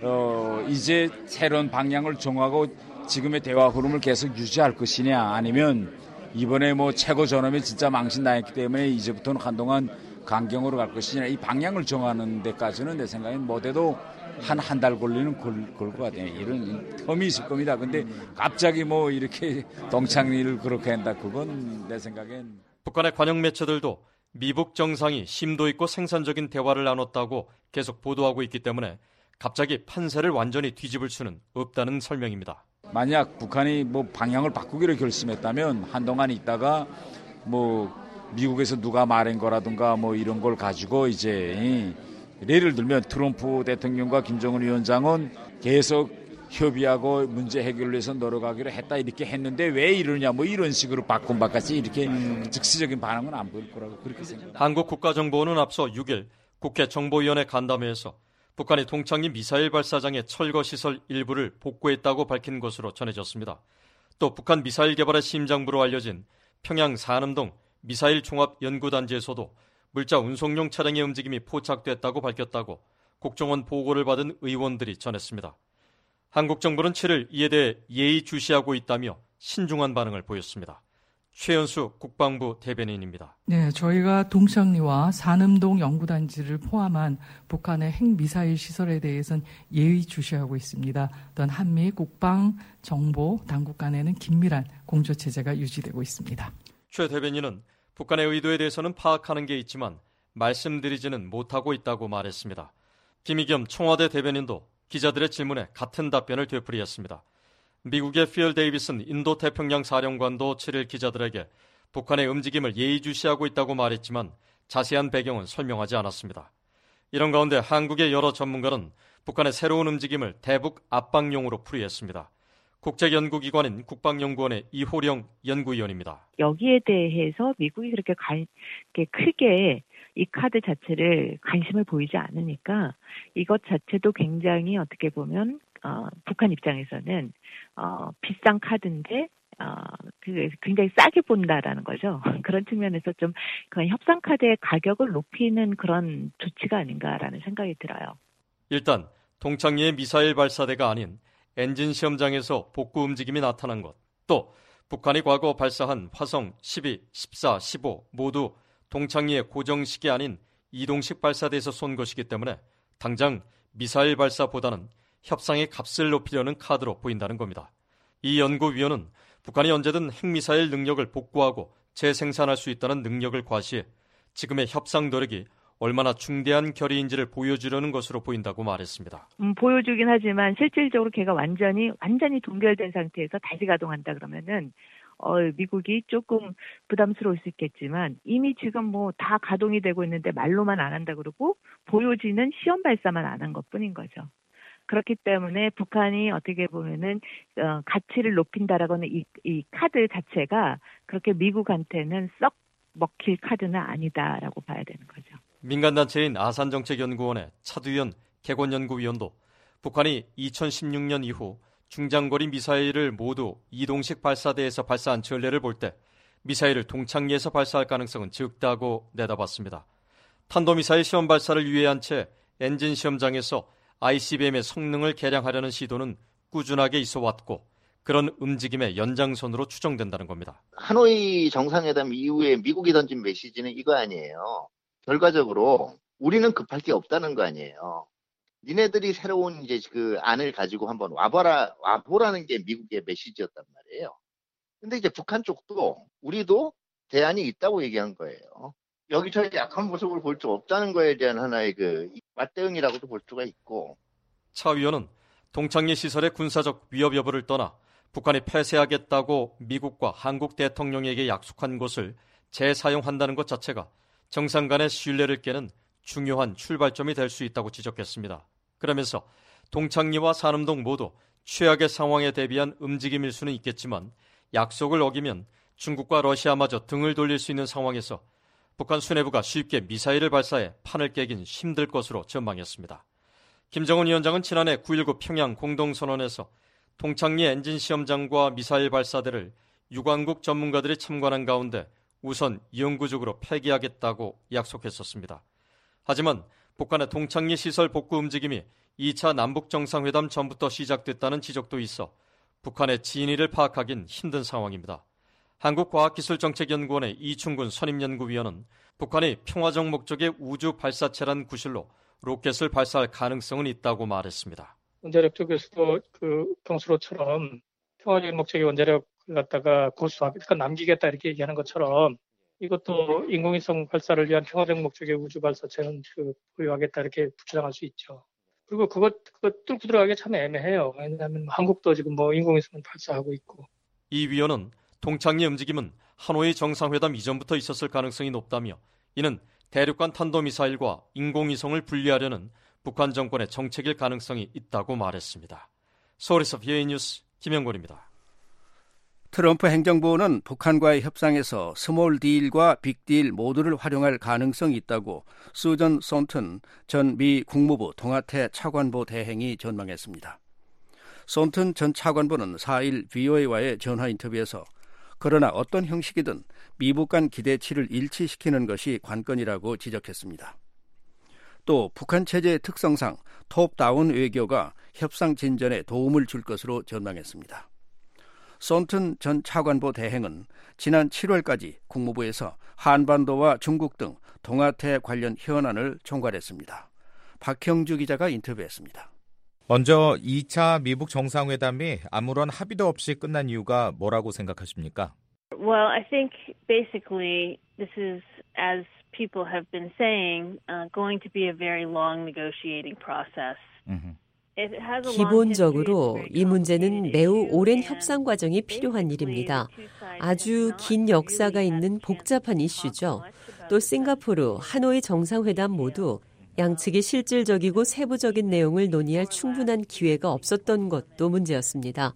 이제 새로운 방향을 정하고 지금의 대화 흐름을 계속 유지할 것이냐 아니면 이번에 뭐 최고 존엄이 진짜 망신당했기 때문에 이제부터는 한동안 강경으로 갈 것이냐 이 방향을 정하는 데까지는 내 생각엔 못해도 한 달 걸리는 걸 것 같아요. 이런 텀이 있을 겁니다. 근데 갑자기 뭐 이렇게 동창리를 그렇게 한다 그건 내 생각엔 북한의 관영 매체들도 미북 정상이 심도 있고 생산적인 대화를 나눴다고 계속 보도하고 있기 때문에 갑자기 판세를 완전히 뒤집을 수는 없다는 설명입니다. 만약 북한이 뭐 방향을 바꾸기로 결심했다면 한동안 있다가 뭐 미국에서 누가 말한 거라든가 뭐 이런 걸 가지고 이제 예를 들면 트럼프 대통령과 김정은 위원장은 계속 협의하고 문제 해결을 위해서 노력하기로 했다 이렇게 했는데 왜 이러냐 뭐 이런 식으로 바꿔서 이렇게 즉시적인 반응은 안 보일 거라고 그렇게 생각합니다. 한국 국가정보원은 앞서 6일 국회 정보위원회 간담회에서 북한이 동창리 미사일 발사장의 철거시설 일부를 복구했다고 밝힌 것으로 전해졌습니다. 또 북한 미사일 개발의 심장부로 알려진 평양 산음동 미사일 종합연구단지에서도 물자 운송용 차량의 움직임이 포착됐다고 밝혔다고 국정원 보고를 받은 의원들이 전했습니다. 한국 정부는 7일 이에 대해 예의주시하고 있다며 신중한 반응을 보였습니다. 최연수 국방부 대변인입니다. 네, 저희가 동창리와 산음동 연구단지를 포함한 북한의 핵미사일 시설에 대해서는 예의주시하고 있습니다. 또한 한미 국방, 정보, 당국 간에는 긴밀한 공조체제가 유지되고 있습니다. 최 대변인은 북한의 의도에 대해서는 파악하는 게 있지만 말씀드리지는 못하고 있다고 말했습니다. 김의겸 청와대 대변인도 기자들의 질문에 같은 답변을 되풀이했습니다. 미국의 필 데이비슨 인도태평양 사령관도 7일 기자들에게 북한의 움직임을 예의주시하고 있다고 말했지만 자세한 배경은 설명하지 않았습니다. 이런 가운데 한국의 여러 전문가는 북한의 새로운 움직임을 대북 압박용으로 풀이했습니다. 국제연구기관인 국방연구원의 이호령 연구위원입니다. 여기에 대해서 미국이 그렇게 크게 이 카드 자체를 관심을 보이지 않으니까 이것 자체도 굉장히 어떻게 보면 북한 입장에서는 비싼 카드인데 굉장히 싸게 본다라는 거죠. 그런 측면에서 좀 그런 협상 카드의 가격을 높이는 그런 조치가 아닌가라는 생각이 들어요. 일단 동창리의 미사일 발사대가 아닌 엔진 시험장에서 복구 움직임이 나타난 것, 또 북한이 과거 발사한 화성 12, 14, 15 모두 동창리의 고정식이 아닌 이동식 발사대에서 쏜 것이기 때문에 당장 미사일 발사보다는 협상의 값을 높이려는 카드로 보인다는 겁니다. 이 연구위원은 북한이 언제든 핵미사일 능력을 복구하고 재생산할 수 있다는 능력을 과시해 지금의 협상 노력이 얼마나 중대한 결의인지를 보여주려는 것으로 보인다고 말했습니다. 보여주긴 하지만 실질적으로 걔가 완전히 동결된 상태에서 다시 가동한다 그러면은 미국이 조금 부담스러울 수 있겠지만 이미 지금 뭐 다 가동이 되고 있는데 말로만 안 한다 그러고 보여지는 시험 발사만 안 한 것뿐인 거죠. 그렇기 때문에 북한이 어떻게 보면은 가치를 높인다라고는 이 카드 자체가 그렇게 미국한테는 썩 먹힐 카드는 아니다라고 봐야 되는 거죠. 민간단체인 아산정책연구원의 차두현 개건연구위원도 북한이 2016년 이후 중장거리 미사일을 모두 이동식 발사대에서 발사한 전례를 볼 때 미사일을 동창리에서 발사할 가능성은 적다고 내다봤습니다. 탄도미사일 시험 발사를 유예한 채 엔진 시험장에서 ICBM의 성능을 개량하려는 시도는 꾸준하게 있어 왔고 그런 움직임의 연장선으로 추정된다는 겁니다. 하노이 정상회담 이후에 미국이 던진 메시지는 이거 아니에요. 결과적으로 우리는 급할 게 없다는 거 아니에요. 니네들이 새로운 이제 그 안을 가지고 한번 와보라는 게 미국의 메시지였단 말이에요. 근데 이제 북한 쪽도 우리도 대안이 있다고 얘기한 거예요. 여기저기 약한 모습을 볼 수 없다는 거에 대한 하나의 그 맞대응이라고도 볼 수가 있고. 차 위원은 동창리 시설의 군사적 위협 여부를 떠나 북한이 폐쇄하겠다고 미국과 한국 대통령에게 약속한 곳을 재사용한다는 것 자체가 정상 간의 신뢰를 깨는 중요한 출발점이 될 수 있다고 지적했습니다. 그러면서 동창리와 산음동 모두 최악의 상황에 대비한 움직임일 수는 있겠지만 약속을 어기면 중국과 러시아마저 등을 돌릴 수 있는 상황에서 북한 수뇌부가 쉽게 미사일을 발사해 판을 깨긴 힘들 것으로 전망했습니다. 김정은 위원장은 지난해 9.19 평양 공동선언에서 동창리 엔진 시험장과 미사일 발사대를 유관국 전문가들이 참관한 가운데 우선 영구적으로 폐기하겠다고 약속했었습니다. 하지만 북한의 동창리 시설 복구 움직임이 2차 남북정상회담 전부터 시작됐다는 지적도 있어 북한의 진위를 파악하긴 힘든 상황입니다. 한국과학기술정책연구원의 이충근 선임연구위원은 북한이 평화적 목적의 우주 발사체란 구실로 로켓을 발사할 가능성은 있다고 말했습니다. 원자력 쪽에서도 평소로처럼 평화적인 목적의 원자력을 갖다가 고수하겠다, 그러니까 남기겠다 이렇게 얘기하는 것처럼 이것도 인공위성 발사를 위한 평화적 목적의 우주 발사체는 보유하겠다 이렇게 주장할 수 있죠. 그리고 그거 뚫고 들어가기 참 애매해요. 왜냐하면 한국도 지금 인공위성을 발사하고 있고. 이 위원은 동창리 움직임은 하노이 정상회담 이전부터 있었을 가능성이 높다며 이는 대륙간 탄도미사일과 인공위성을 분리하려는 북한 정권의 정책일 가능성이 있다고 말했습니다. 서울에서 VOA 뉴스 김영권입니다. 트럼프 행정부는 북한과의 협상에서 스몰 딜과 빅 딜 모두를 활용할 가능성이 있다고 수전 손튼 전 미 국무부 동아태 차관보 대행이 전망했습니다. 손튼 전 차관보는 4일 VOA와의 전화 인터뷰에서 그러나 어떤 형식이든 미북 간 기대치를 일치시키는 것이 관건이라고 지적했습니다. 또 북한 체제의 특성상 톱다운 외교가 협상 진전에 도움을 줄 것으로 전망했습니다. 손튼 전 차관보 대행은 지난 7월까지 국무부에서 한반도와 중국 등 동아태 관련 현안을 총괄했습니다. 박형주 기자가 인터뷰했습니다. 먼저 2차 미북 정상회담이 아무런 합의도 없이 끝난 이유가 뭐라고 생각하십니까? Well, I think basically this is, as people have been saying, going to be a very long negotiating process. 기본적으로 이 문제는 매우 오랜 협상 과정이 필요한 일입니다. 아주 긴 역사가 있는 복잡한 이슈죠. 또 싱가포르, 하노이 정상회담 모두 양측이 실질적이고 세부적인 내용을 논의할 충분한 기회가 없었던 것도 문제였습니다.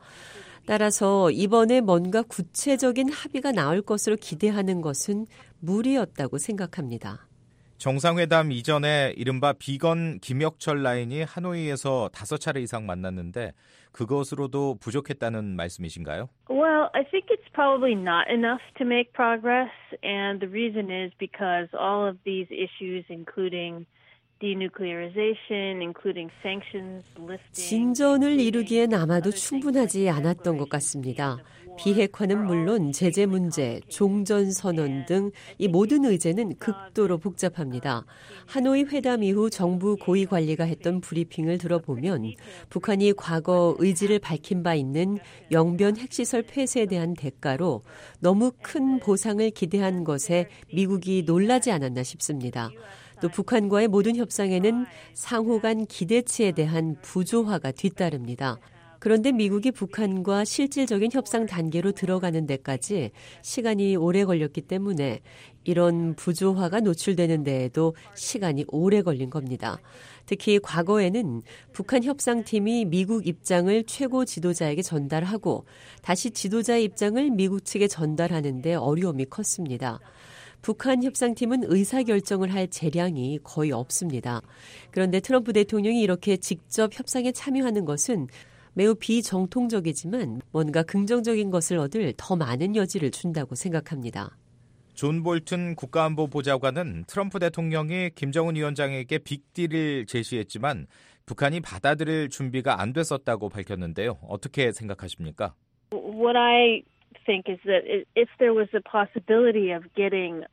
따라서 이번에 뭔가 구체적인 합의가 나올 것으로 기대하는 것은 무리였다고 생각합니다. 정상회담 이전에 이른바 비건 김혁철 라인이 하노이에서 5차례 이상 만났는데 그것으로도 부족했다는 말씀이신가요? Well, I think it's probably not enough to make progress, and the reason is because all of these issues, including denuclearization, including sanctions, lifting. 진전을 이루기엔 아마도 충분하지 않았던 것 같습니다. 비핵화는 물론 제재 문제, 종전 선언 등 이 모든 의제는 극도로 복잡합니다. 하노이 회담 이후 정부 고위 관리가 했던 브리핑을 들어보면 북한이 과거 의지를 밝힌 바 있는 영변 핵시설 폐쇄에 대한 대가로 너무 큰 보상을 기대한 것에 미국이 놀라지 않았나 싶습니다. 또 북한과의 모든 협상에는 상호 간 기대치에 대한 부조화가 뒤따릅니다. 그런데 미국이 북한과 실질적인 협상 단계로 들어가는 데까지 시간이 오래 걸렸기 때문에 이런 부조화가 노출되는 데에도 시간이 오래 걸린 겁니다. 특히 과거에는 북한 협상팀이 미국 입장을 최고 지도자에게 전달하고 다시 지도자의 입장을 미국 측에 전달하는 데 어려움이 컸습니다. 북한 협상팀은 의사결정을 할 재량이 거의 없습니다. 그런데 트럼프 대통령이 이렇게 직접 협상에 참여하는 것은 매우 비정통적이지만 뭔가 긍정적인 것을 얻을 더 많은 여지를 준다고 생각합니다. 존 볼튼 국가안보보좌관은 트럼프 대통령이 김정은 위원장에게 빅딜을 제시했지만 북한이 받아들일 준비가 안 됐었다고 밝혔는데요. 어떻게 생각하십니까? What I think is that if there was a possibility of getting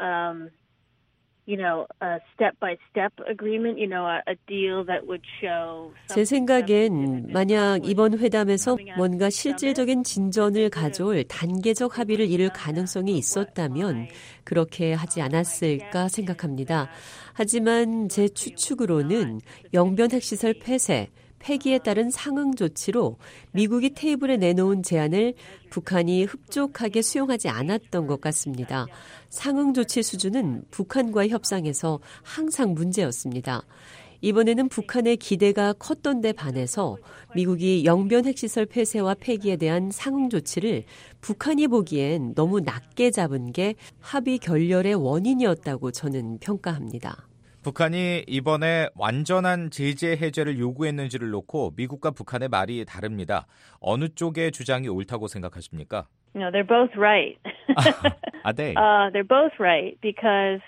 a step-by-step agreement, a deal that would show. 제 생각엔 만약 이번 회담에서 뭔가 실질적인 진전을 가져올 단계적 합의를 이룰 가능성이 있었다면 그렇게 하지 않았을까 생각합니다. 하지만 제 추측으로는 영변 핵시설 폐쇄, 폐기에 따른 상응 조치로 미국이 테이블에 내놓은 제안을 북한이 흡족하게 수용하지 않았던 것 같습니다. 상응 조치 수준은 북한과의 협상에서 항상 문제였습니다. 이번에는 북한의 기대가 컸던 데 반해서 미국이 영변 핵시설 폐쇄와 폐기에 대한 상응 조치를 북한이 보기엔 너무 낮게 잡은 게 합의 결렬의 원인이었다고 저는 평가합니다. 북한이 이번에 완전한 제재 해제를 요구했는지를 놓고 미국과 북한의 말이 다릅니다. 어느 쪽의 주장이 옳다고 생각하십니까? No, they're both right. Are they? They're both right because,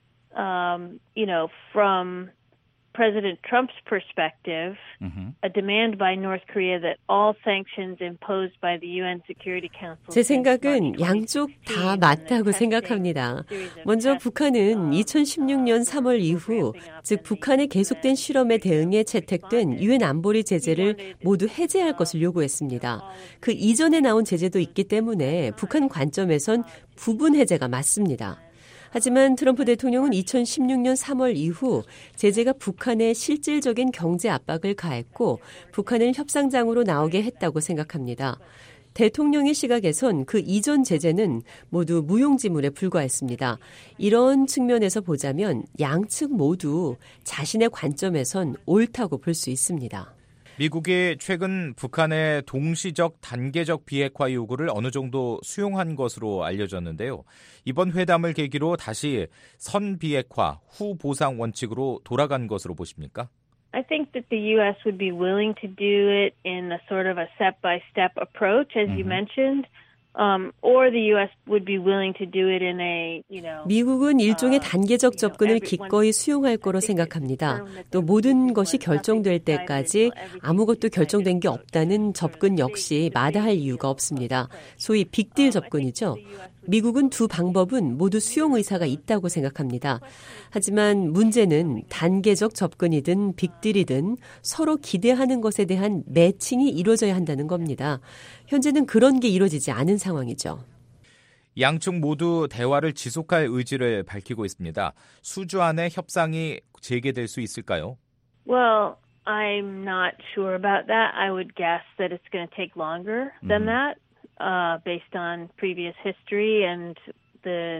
from President Trump's perspective, a demand by North Korea that all sanctions imposed by the UN Security Council. 제 생각은 양쪽 다 맞다고 생각합니다. 먼저 북한은 2016년 3월 이후, 즉 북한의 계속된 실험에 대응해 채택된 유엔 안보리 제재를 모두 해제할 것을 요구했습니다. 그 이전에 나온 제재도 있기 때문에 북한 관점에선 부분 해제가 맞습니다. 하지만 트럼프 대통령은 2016년 3월 이후 제재가 북한에 실질적인 경제 압박을 가했고 북한을 협상장으로 나오게 했다고 생각합니다. 대통령의 시각에선 그 이전 제재는 모두 무용지물에 불과했습니다. 이런 측면에서 보자면 양측 모두 자신의 관점에선 옳다고 볼 수 있습니다. 미국이 최근 북한의 동시적 단계적 비핵화 요구를 어느 정도 수용한 것으로 알려졌는데요. 이번 회담을 계기로 다시 선 비핵화, 후 보상 원칙으로 돌아간 것으로 보십니까? I think that the U.S. would be willing to do it in a sort of a step-by-step approach, as you mentioned. Or the U.S. would be willing to do it in a, 미국은 일종의 단계적 접근을 기꺼이 수용할 거로 생각합니다. 또 모든 것이 결정될 때까지 아무것도 결정된 게 없다는 접근 역시 마다할 이유가 없습니다. 소위 빅딜 접근이죠. 미국은 두 방법은 모두 수용 의사가 있다고 생각합니다. 하지만 문제는 단계적 접근이든 빅딜이든 서로 기대하는 것에 대한 매칭이 이루어져야 한다는 겁니다. 현재는 그런 게 이루어지지 않은 상황이죠. 양측 모두 대화를 지속할 의지를 밝히고 있습니다. 수주 안에 협상이 재개될 수 있을까요? Well, I'm not sure about that. I would guess that it's going to take longer than that, based on previous history and the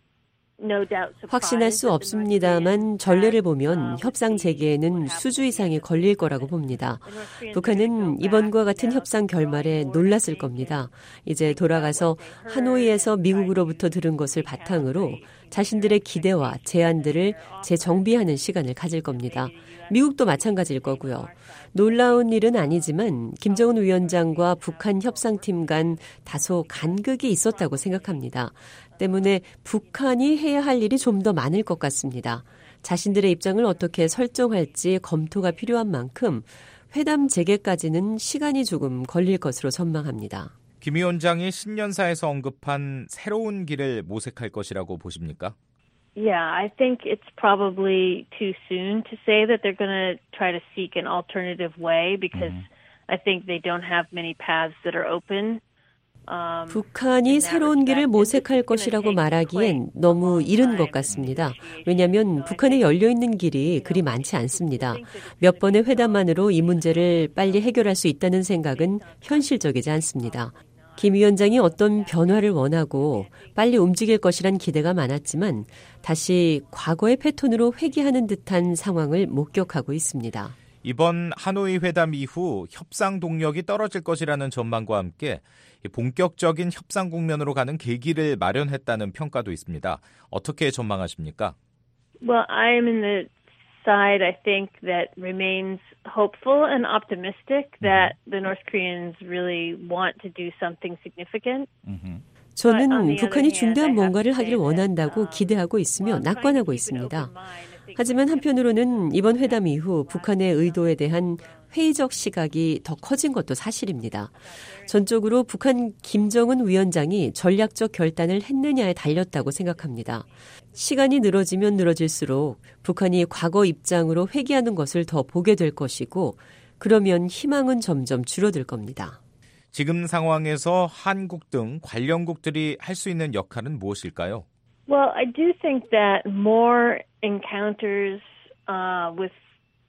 확신할 수 없습니다만 전례를 보면 협상 재개에는 수주 이상이 걸릴 거라고 봅니다. 북한은 이번과 같은 협상 결말에 놀랐을 겁니다. 이제 돌아가서 하노이에서 미국으로부터 들은 것을 바탕으로 자신들의 기대와 제안들을 재정비하는 시간을 가질 겁니다. 미국도 마찬가지일 거고요. 놀라운 일은 아니지만 김정은 위원장과 북한 협상팀 간 다소 간극이 있었다고 생각합니다. 때문에 북한이 해야 할 일이 좀 더 많을 것 같습니다. 자신들의 입장을 어떻게 설정할지 검토가 필요한 만큼 회담 재개까지는 시간이 조금 걸릴 것으로 전망합니다. 김 위원장이 신년사에서 언급한 새로운 길을 모색할 것이라고 보십니까? Yeah, I think it's probably too soon to say that they're going to try to seek an alternative way because I think they don't have many paths that are open. 북한이 새로운 길을 모색할 것이라고 말하기엔 너무 이른 것 같습니다. 왜냐하면 북한에 열려있는 길이 그리 많지 않습니다. 몇 번의 회담만으로 이 문제를 빨리 해결할 수 있다는 생각은 현실적이지 않습니다. 김 위원장이 어떤 변화를 원하고 빨리 움직일 것이란 기대가 많았지만 다시 과거의 패턴으로 회귀하는 듯한 상황을 목격하고 있습니다. 이번 하노이 회담 이후 협상 동력이 떨어질 것이라는 전망과 함께 본격적인 협상 국면으로 가는 계기를 마련했다는 평가도 있습니다. 어떻게 전망하십니까? Well, I'm in the side, I think, that remains hopeful and optimistic that the North Koreans really want to do something significant. 저는 북한이 중대한 뭔가를 하기를 원한다고 기대하고 있으며 낙관하고 있습니다. 하지만 한편으로는 이번 회담 이후 북한의 의도에 대한 회의적 시각이 더 커진 것도 사실입니다. 전적으로 북한 김정은 위원장이 전략적 결단을 했느냐에 달렸다고 생각합니다. 시간이 늘어지면 늘어질수록 북한이 과거 입장으로 회귀하는 것을 더 보게 될 것이고 그러면 희망은 점점 줄어들 겁니다. 지금 상황에서 한국 등 관련국들이 할 수 있는 역할은 무엇일까요? Well, I do think that more encounters with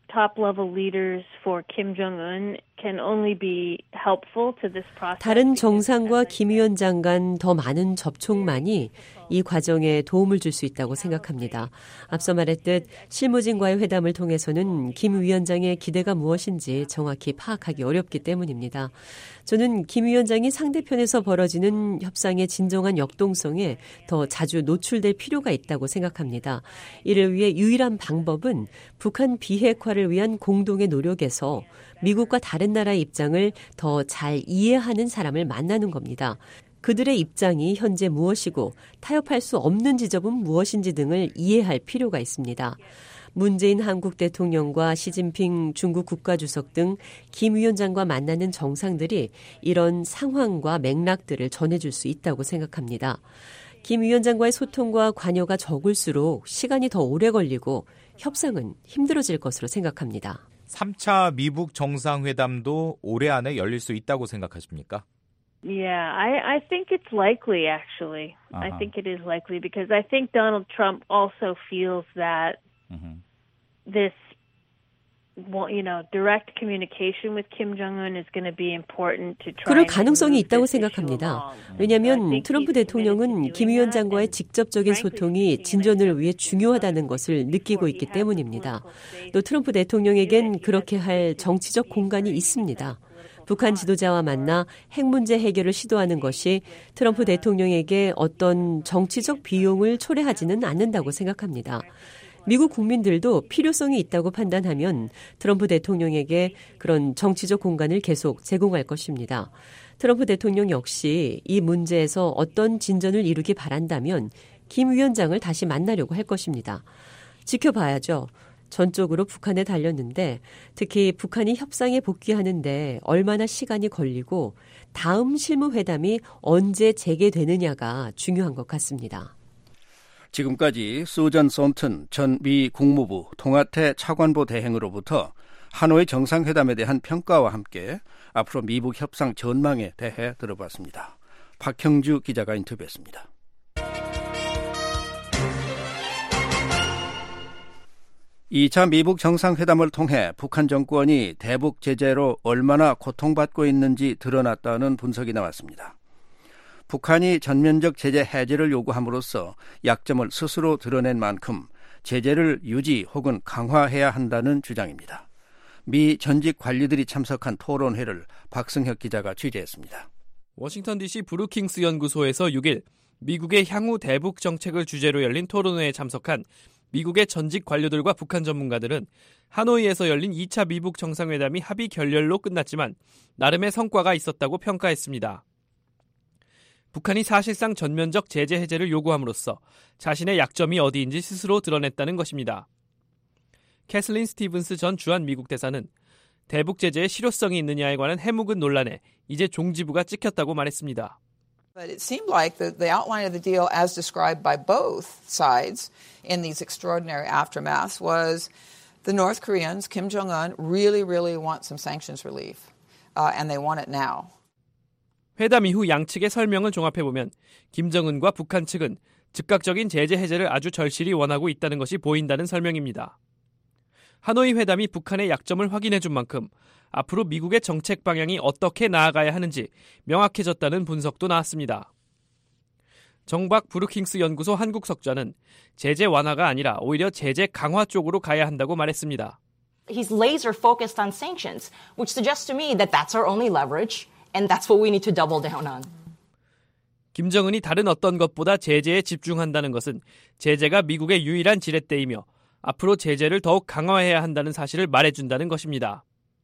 top-level leaders for Kim Jong-un can only be helpful to this process. 다른 정상과 김 위원장 간 더 많은 접촉만이 이 과정에 도움을 줄 수 있다고 생각합니다. 앞서 말했듯 실무진과의 회담을 통해서는 김 위원장의 기대가 무엇인지 정확히 파악하기 어렵기 때문입니다. 저는 김 위원장이 상대편에서 벌어지는 협상의 진정한 역동성에 더 자주 노출될 필요가 있다고 생각합니다. 이를 위해 유일한 방법은 북한 비핵화를 위한 공동의 노력에서 미국과 다른 나라의 입장을 더 잘 이해하는 사람을 만나는 겁니다. 그들의 입장이 현재 무엇이고 타협할 수 없는 지점은 무엇인지 등을 이해할 필요가 있습니다. 문재인 한국 대통령과 시진핑 중국 국가주석 등 김 위원장과 만나는 정상들이 이런 상황과 맥락들을 전해줄 수 있다고 생각합니다. 김 위원장과의 소통과 관여가 적을수록 시간이 더 오래 걸리고 협상은 힘들어질 것으로 생각합니다. 3차 미북 정상회담도 올해 안에 열릴 수 있다고 생각하십니까? Yeah, I think it's likely, actually. I think it is likely because I think Donald Trump also feels that this, direct communication with Kim Jong-un is going to be important to try. 그럴 가능성이 있다고 생각합니다. 왜냐하면 트럼프 대통령은 김 위원장과의 직접적인 소통이 진전을 위해 중요하다는 것을 느끼고 있기 때문입니다. 또 트럼프 대통령에겐 그렇게 할 정치적 공간이 있습니다. 북한 지도자와 만나 핵 문제 해결을 시도하는 것이 트럼프 대통령에게 어떤 정치적 비용을 초래하지는 않는다고 생각합니다. 미국 국민들도 필요성이 있다고 판단하면 트럼프 대통령에게 그런 정치적 공간을 계속 제공할 것입니다. 트럼프 대통령 역시 이 문제에서 어떤 진전을 이루기 바란다면 김 위원장을 다시 만나려고 할 것입니다. 지켜봐야죠. 전적으로 북한에 달렸는데 특히 북한이 협상에 복귀하는데 얼마나 시간이 걸리고 다음 실무회담이 언제 재개되느냐가 중요한 것 같습니다. 지금까지 수전 썬튼 전 미 국무부 통화태 차관보 대행으로부터 하노이 정상회담에 대한 평가와 함께 앞으로 미북 협상 전망에 대해 들어봤습니다. 박형주 기자가 인터뷰했습니다. 2차 미북 정상회담을 통해 북한 정권이 대북 제재로 얼마나 고통받고 있는지 드러났다는 분석이 나왔습니다. 북한이 전면적 제재 해제를 요구함으로써 약점을 스스로 드러낸 만큼 제재를 유지 혹은 강화해야 한다는 주장입니다. 미 전직 관리들이 참석한 토론회를 박승혁 기자가 취재했습니다. 워싱턴 DC 브루킹스 연구소에서 6일 미국의 향후 대북 정책을 주제로 열린 토론회에 참석한 미국의 전직 관료들과 북한 전문가들은 하노이에서 열린 2차 미북 정상회담이 합의 결렬로 끝났지만 나름의 성과가 있었다고 평가했습니다. 북한이 사실상 전면적 제재 해제를 요구함으로써 자신의 약점이 어디인지 스스로 드러냈다는 것입니다. 캐슬린 스티븐스 전 주한 미국 대사는 대북 제재의 실효성이 있느냐에 관한 해묵은 논란에 이제 종지부가 찍혔다고 말했습니다. But it seemed like the outline of the deal as described by both sides in these extraordinary aftermaths was the North Koreans, Kim Jong-un, really want some sanctions relief, and they want it now. 회담 이후 양측의 설명을 종합해보면 김정은과 북한 측은 즉각적인 제재 해제를 아주 절실히 원하고 있다는 것이 보인다는 설명입니다. 하노이 회담이 북한의 약점을 확인해준 만큼 앞으로 미국의 정책 방향이 어떻게 나아가야 하는지 명확해졌다는 분석도 나왔습니다. 정박 브루킹스 연구소 한국 석좌는 제재 완화가 아니라 오히려 제재 강화 쪽으로 가야 한다고 말했습니다. He's laser focused on sanctions, which suggests to me that that's our only leverage, and that's what we need to double down on. 김정은이 다른 어떤 것보다 제재에 집중한다는 것은 제재가 미국의 유일한 지렛대이며 앞으로 제재를 더욱 강화해야 한다는 사실을 말해준다는 것입니다.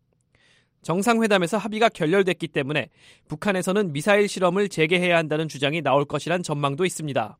정상회담에서 합의가 결렬됐기 때문에 북한에서는 미사일 실험을 재개해야 한다는 주장이 나올 것이란 전망도 있습니다.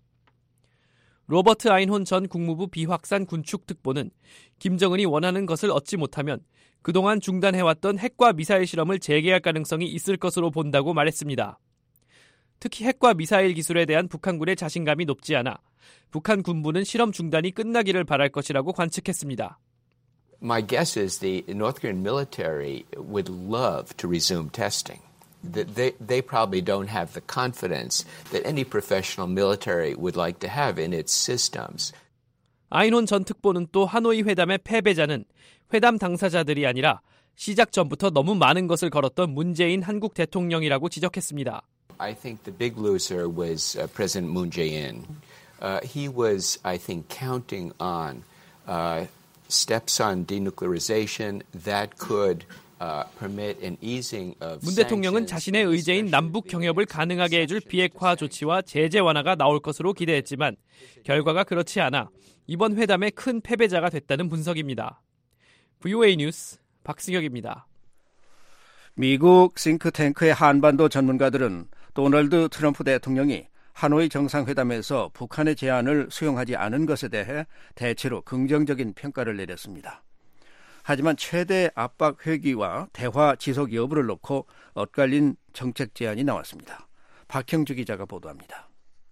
로버트 아인혼 전 국무부 비확산 군축 특보는 김정은이 원하는 것을 얻지 못하면 그동안 중단해왔던 핵과 미사일 실험을 재개할 가능성이 있을 것으로 본다고 말했습니다. 특히 핵과 미사일 기술에 대한 북한군의 자신감이 높지 않아 북한 군부는 실험 중단이 끝나기를 바랄 것이라고 관측했습니다. My guess is the North Korean military would love to resume testing. They probably don't have the confidence that any professional military would like to have in its systems. 아인혼 전 특보는 또 하노이 회담의 패배자는 회담 당사자들이 아니라 시작 전부터 너무 많은 것을 걸었던 문재인 한국 대통령이라고 지적했습니다. I think the big loser was President Moon Jae-in. He was, I think, counting on steps on denuclearization that could permit an easing of 문 대통령은 자신의 의제인 남북 경협을 가능하게 해줄 비핵화 조치와 제재 완화가 나올 것으로 기대했지만 결과가 그렇지 않아 이번 회담의 큰 패배자가 됐다는 분석입니다. VOA 뉴스 박승혁입니다. 미국 싱크탱크의 한반도 전문가들은 도널드 트럼프 대통령이 하노이 정상회담에서 북한의 제안을 수용하지 않은 것에 대해 대체로 긍정적인 평가를 내렸습니다. 하지만 최대 압박 회귀와 대화 지속 여부를 놓고 엇갈린 정책 제안이 나왔습니다. 박형주 기자가 보도합니다.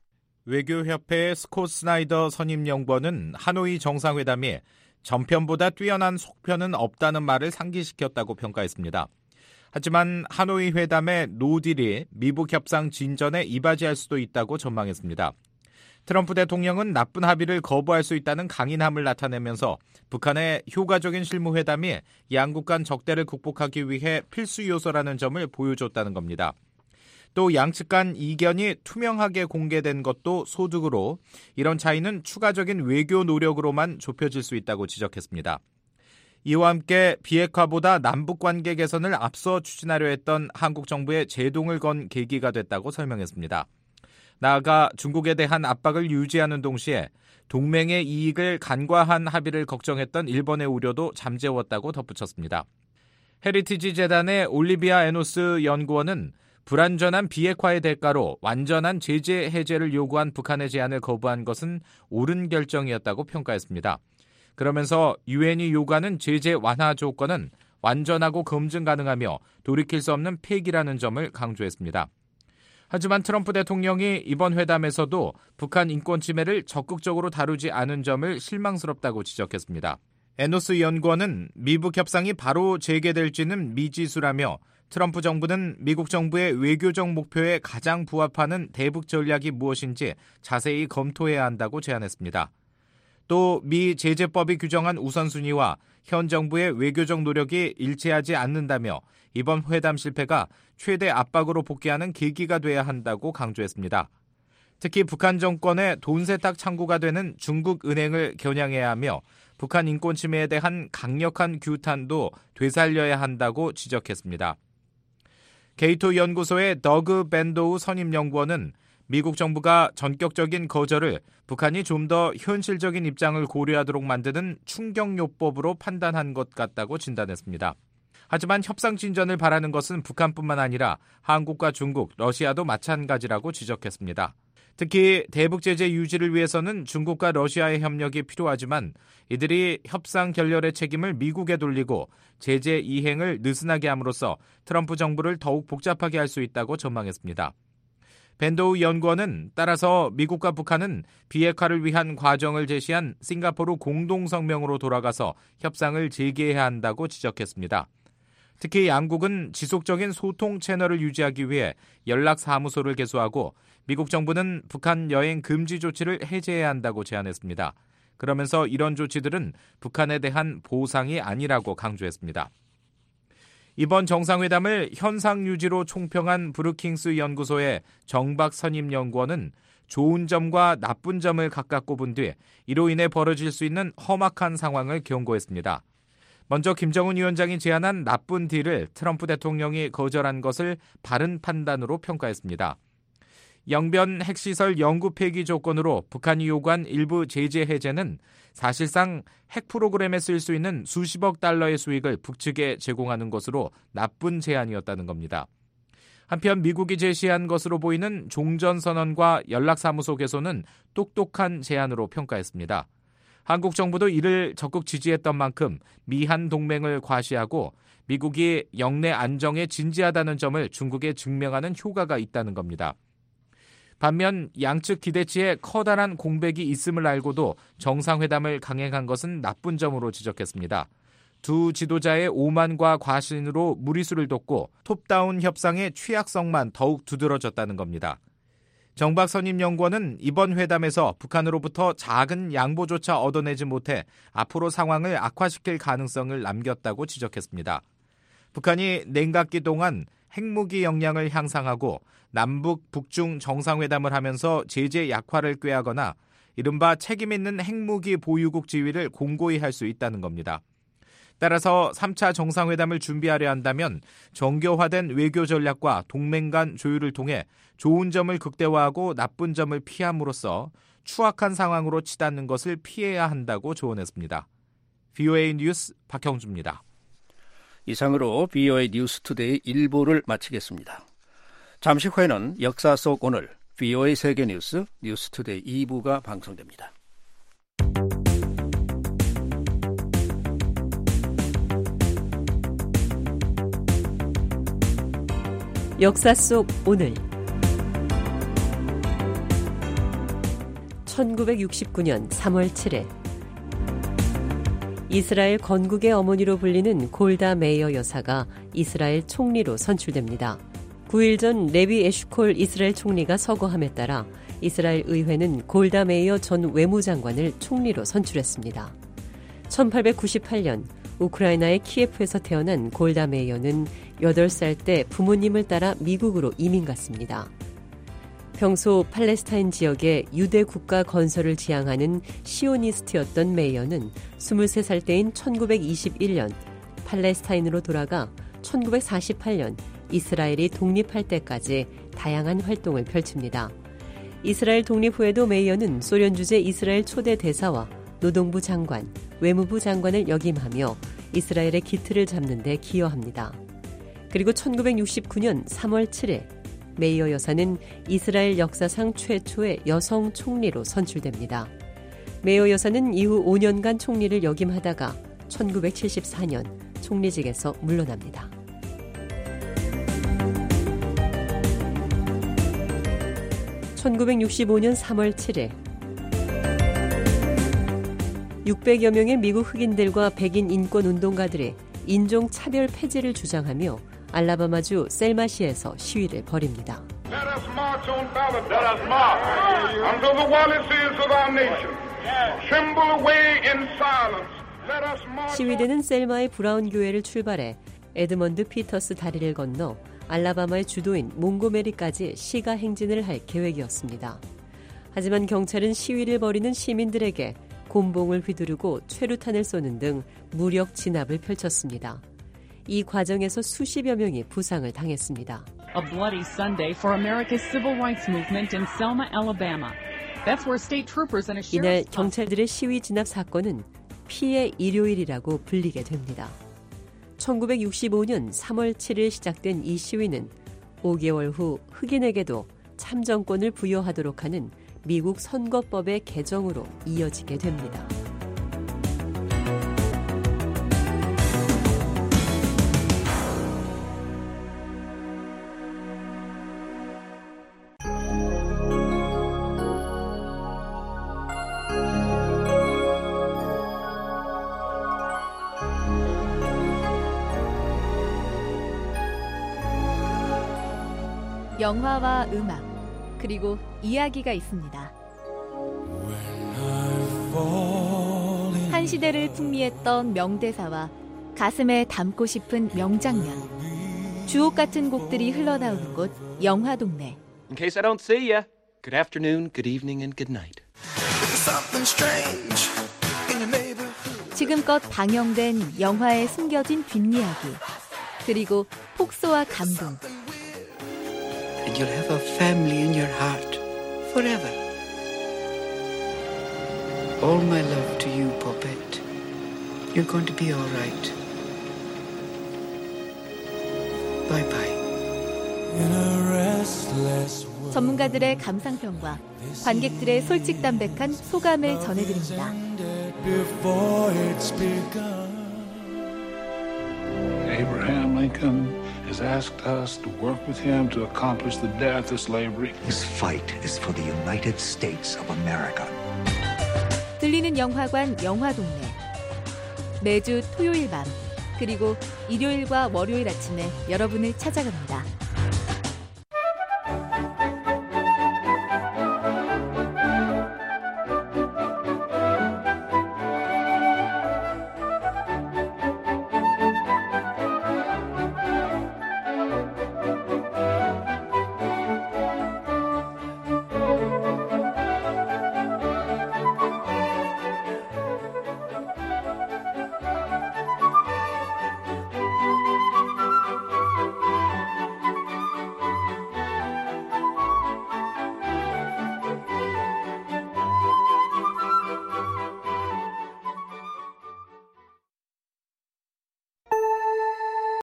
외교협회의 스콧 스나이더 선임연구원은 하노이 정상회담이 전편보다 뛰어난 속편은 없다는 말을 상기시켰다고 평가했습니다. 하지만 하노이 회담의 노딜이 미북 협상 진전에 이바지할 수도 있다고 전망했습니다. 트럼프 대통령은 나쁜 합의를 거부할 수 있다는 강인함을 나타내면서 북한의 효과적인 실무회담이 양국 간 적대를 극복하기 위해 필수 요소라는 점을 보여줬다는 겁니다. 또 양측 간 이견이 투명하게 공개된 것도 소득으로 이런 차이는 추가적인 외교 노력으로만 좁혀질 수 있다고 지적했습니다. 이와 함께 비핵화보다 남북관계 개선을 앞서 추진하려 했던 한국 정부의 제동을 건 계기가 됐다고 설명했습니다. 나아가 중국에 대한 압박을 유지하는 동시에 동맹의 이익을 간과한 합의를 걱정했던 일본의 우려도 잠재웠다고 덧붙였습니다. 헤리티지 재단의 올리비아 에노스 연구원은 불완전한 비핵화의 대가로 완전한 제재 해제를 요구한 북한의 제안을 거부한 것은 옳은 결정이었다고 평가했습니다. 그러면서 유엔이 요구하는 제재 완화 조건은 완전하고 검증 가능하며 돌이킬 수 없는 폐기라는 점을 강조했습니다. 하지만 트럼프 대통령이 이번 회담에서도 북한 인권 침해를 적극적으로 다루지 않은 점을 실망스럽다고 지적했습니다. 에노스 연구원은 미북 협상이 바로 재개될지는 미지수라며 트럼프 정부는 미국 정부의 외교적 목표에 가장 부합하는 대북 전략이 무엇인지 자세히 검토해야 한다고 제안했습니다. 또 미 제재법이 규정한 우선순위와 현 정부의 외교적 노력이 일치하지 않는다며 이번 회담 실패가 최대 압박으로 복귀하는 계기가 돼야 한다고 강조했습니다. 특히 북한 정권의 돈 세탁 창구가 되는 중국 은행을 겨냥해야 하며 북한 인권 침해에 대한 강력한 규탄도 되살려야 한다고 지적했습니다. 게이토 연구소의 더그 밴도우 선임연구원은 미국 정부가 전격적인 거절을 북한이 좀 더 현실적인 입장을 고려하도록 만드는 충격요법으로 판단한 것 같다고 진단했습니다. 하지만 협상 진전을 바라는 것은 북한뿐만 아니라 한국과 중국, 러시아도 마찬가지라고 지적했습니다. 특히 대북 제재 유지를 위해서는 중국과 러시아의 협력이 필요하지만 이들이 협상 결렬의 책임을 미국에 돌리고 제재 이행을 느슨하게 함으로써 트럼프 정부를 더욱 복잡하게 할 수 있다고 전망했습니다. 밴도우 연구원은 따라서 미국과 북한은 비핵화를 위한 과정을 제시한 싱가포르 공동성명으로 돌아가서 협상을 재개해야 한다고 지적했습니다. 특히 양국은 지속적인 소통 채널을 유지하기 위해 연락사무소를 개소하고 미국 정부는 북한 여행 금지 조치를 해제해야 한다고 제안했습니다. 그러면서 이런 조치들은 북한에 대한 보상이 아니라고 강조했습니다. 이번 정상회담을 현상 유지로 총평한 브루킹스 연구소의 정박 선임연구원은 좋은 점과 나쁜 점을 각각 꼽은 뒤 이로 인해 벌어질 수 있는 험악한 상황을 경고했습니다. 먼저 김정은 위원장이 제안한 나쁜 딜을 트럼프 대통령이 거절한 것을 바른 판단으로 평가했습니다. 영변 핵시설 연구 폐기 조건으로 북한이 요구한 일부 제재 해제는 사실상 핵 프로그램에 쓸 수 있는 수십억 달러의 수익을 북측에 제공하는 것으로 나쁜 제안이었다는 겁니다. 한편 미국이 제시한 것으로 보이는 종전선언과 연락사무소 개소는 똑똑한 제안으로 평가했습니다. 한국 정부도 이를 적극 지지했던 만큼 미한 동맹을 과시하고 미국이 영내 안정에 진지하다는 점을 중국에 증명하는 효과가 있다는 겁니다. 반면 양측 기대치에 커다란 공백이 있음을 알고도 정상회담을 강행한 것은 나쁜 점으로 지적했습니다. 두 지도자의 오만과 과신으로 무리수를 뒀고 톱다운 협상의 취약성만 더욱 두드러졌다는 겁니다. 정박선임연구원은 이번 회담에서 북한으로부터 작은 양보조차 얻어내지 못해 앞으로 상황을 악화시킬 가능성을 남겼다고 지적했습니다. 북한이 냉각기 동안 핵무기 역량을 향상하고 남북, 북중 정상회담을 하면서 제재 약화를 꾀하거나 이른바 책임있는 핵무기 보유국 지위를 공고히 할 수 있다는 겁니다. 따라서 3차 정상회담을 준비하려 한다면 정교화된 외교 전략과 동맹 간 조율을 통해 좋은 점을 극대화하고 나쁜 점을 피함으로써 추악한 상황으로 치닫는 것을 피해야 한다고 조언했습니다. VOA 뉴스 박형주입니다. 이상으로 VOA 뉴스투데이 1부를 마치겠습니다. 잠시 후에는 역사 속 오늘 VOA 세계뉴스 뉴스투데이 2부가 방송됩니다. 역사 속 오늘 1969년 3월 7일 이스라엘 건국의 어머니로 불리는 골다 메이어 여사가 이스라엘 총리로 선출됩니다. 9일 전 레비 에슈콜 이스라엘 총리가 서거함에 따라 이스라엘 의회는 골다 메이어 전 외무장관을 총리로 선출했습니다. 1898년 우크라이나의 키예프에서 태어난 골다 메이어는 8살 때 부모님을 따라 미국으로 이민 갔습니다. 평소 팔레스타인 지역의 유대 국가 건설을 지향하는 시오니스트였던 메이어는 23살 때인 1921년 팔레스타인으로 돌아가 1948년 이스라엘이 독립할 때까지 다양한 활동을 펼칩니다. 이스라엘 독립 후에도 메이어는 소련 주재 이스라엘 초대 대사와 노동부 장관, 외무부 장관을 역임하며 이스라엘의 기틀을 잡는 데 기여합니다. 그리고 1969년 3월 7일 메이어 여사는 이스라엘 역사상 최초의 여성 총리로 선출됩니다. 메이어 여사는 이후 5년간 총리를 역임하다가 1974년 총리직에서 물러납니다. (1965년 3월 7일) 600여 명의 미국 흑인들과 백인 인권운동가들이 인종차별 폐지를 주장하며 알라바마주 셀마시에서 시위를 벌입니다. Let us march on ballot. Let us march until the Wallaces of our nation tremble away in silence. Let us march. 시위대는 셀마의 브라운 교회를 출발해 에드먼드 피터스 다리를 건너 알라바마의 주도인 몽고메리까지 시가 행진을 할 계획이었습니다. 하지만 경찰은 시위를 벌이는 시민들에게 곤봉을 휘두르고 최루탄을 쏘는 등 무력 진압을 펼쳤습니다. 이 과정에서 수십여 명이 부상을 당했습니다. A bloody Sunday for America's civil rights movement in Selma, Alabama. That's where state troopers and a sheriff's 이날 경찰들의 시위 진압 사건은 피해 일요일이라고 불리게 됩니다. 1965년 3월 7일 시작된 이 시위는 5개월 후 흑인에게도 참정권을 부여하도록 하는 미국 선거법의 개정으로 이어지게 됩니다. 영화와 음악, 그리고 이야기가 있습니다. 한 시대를 풍미했던 명대사와 가슴에 담고 싶은 명장면, 주옥 같은 곡들이 흘러나오는 곳 영화동네. In case I don't see ya, good afternoon, good evening, and good night. 지금껏 방영된 영화에 숨겨진 뒷이야기, 그리고 폭소와 감동. And you'll have a family in your heart forever. All my love to you, Poppet. You're going to be all right. Bye-bye. 전문가들의 감상평과 관객들의 솔직담백한 소감을 전해드립니다. Abraham Lincoln has asked us to work with him to accomplish the death of slavery. His fight is for the United States of America. 들리는 영화관 영화동네. 매주 토요일 밤 그리고 일요일과 월요일 아침에 여러분을 찾아갑니다.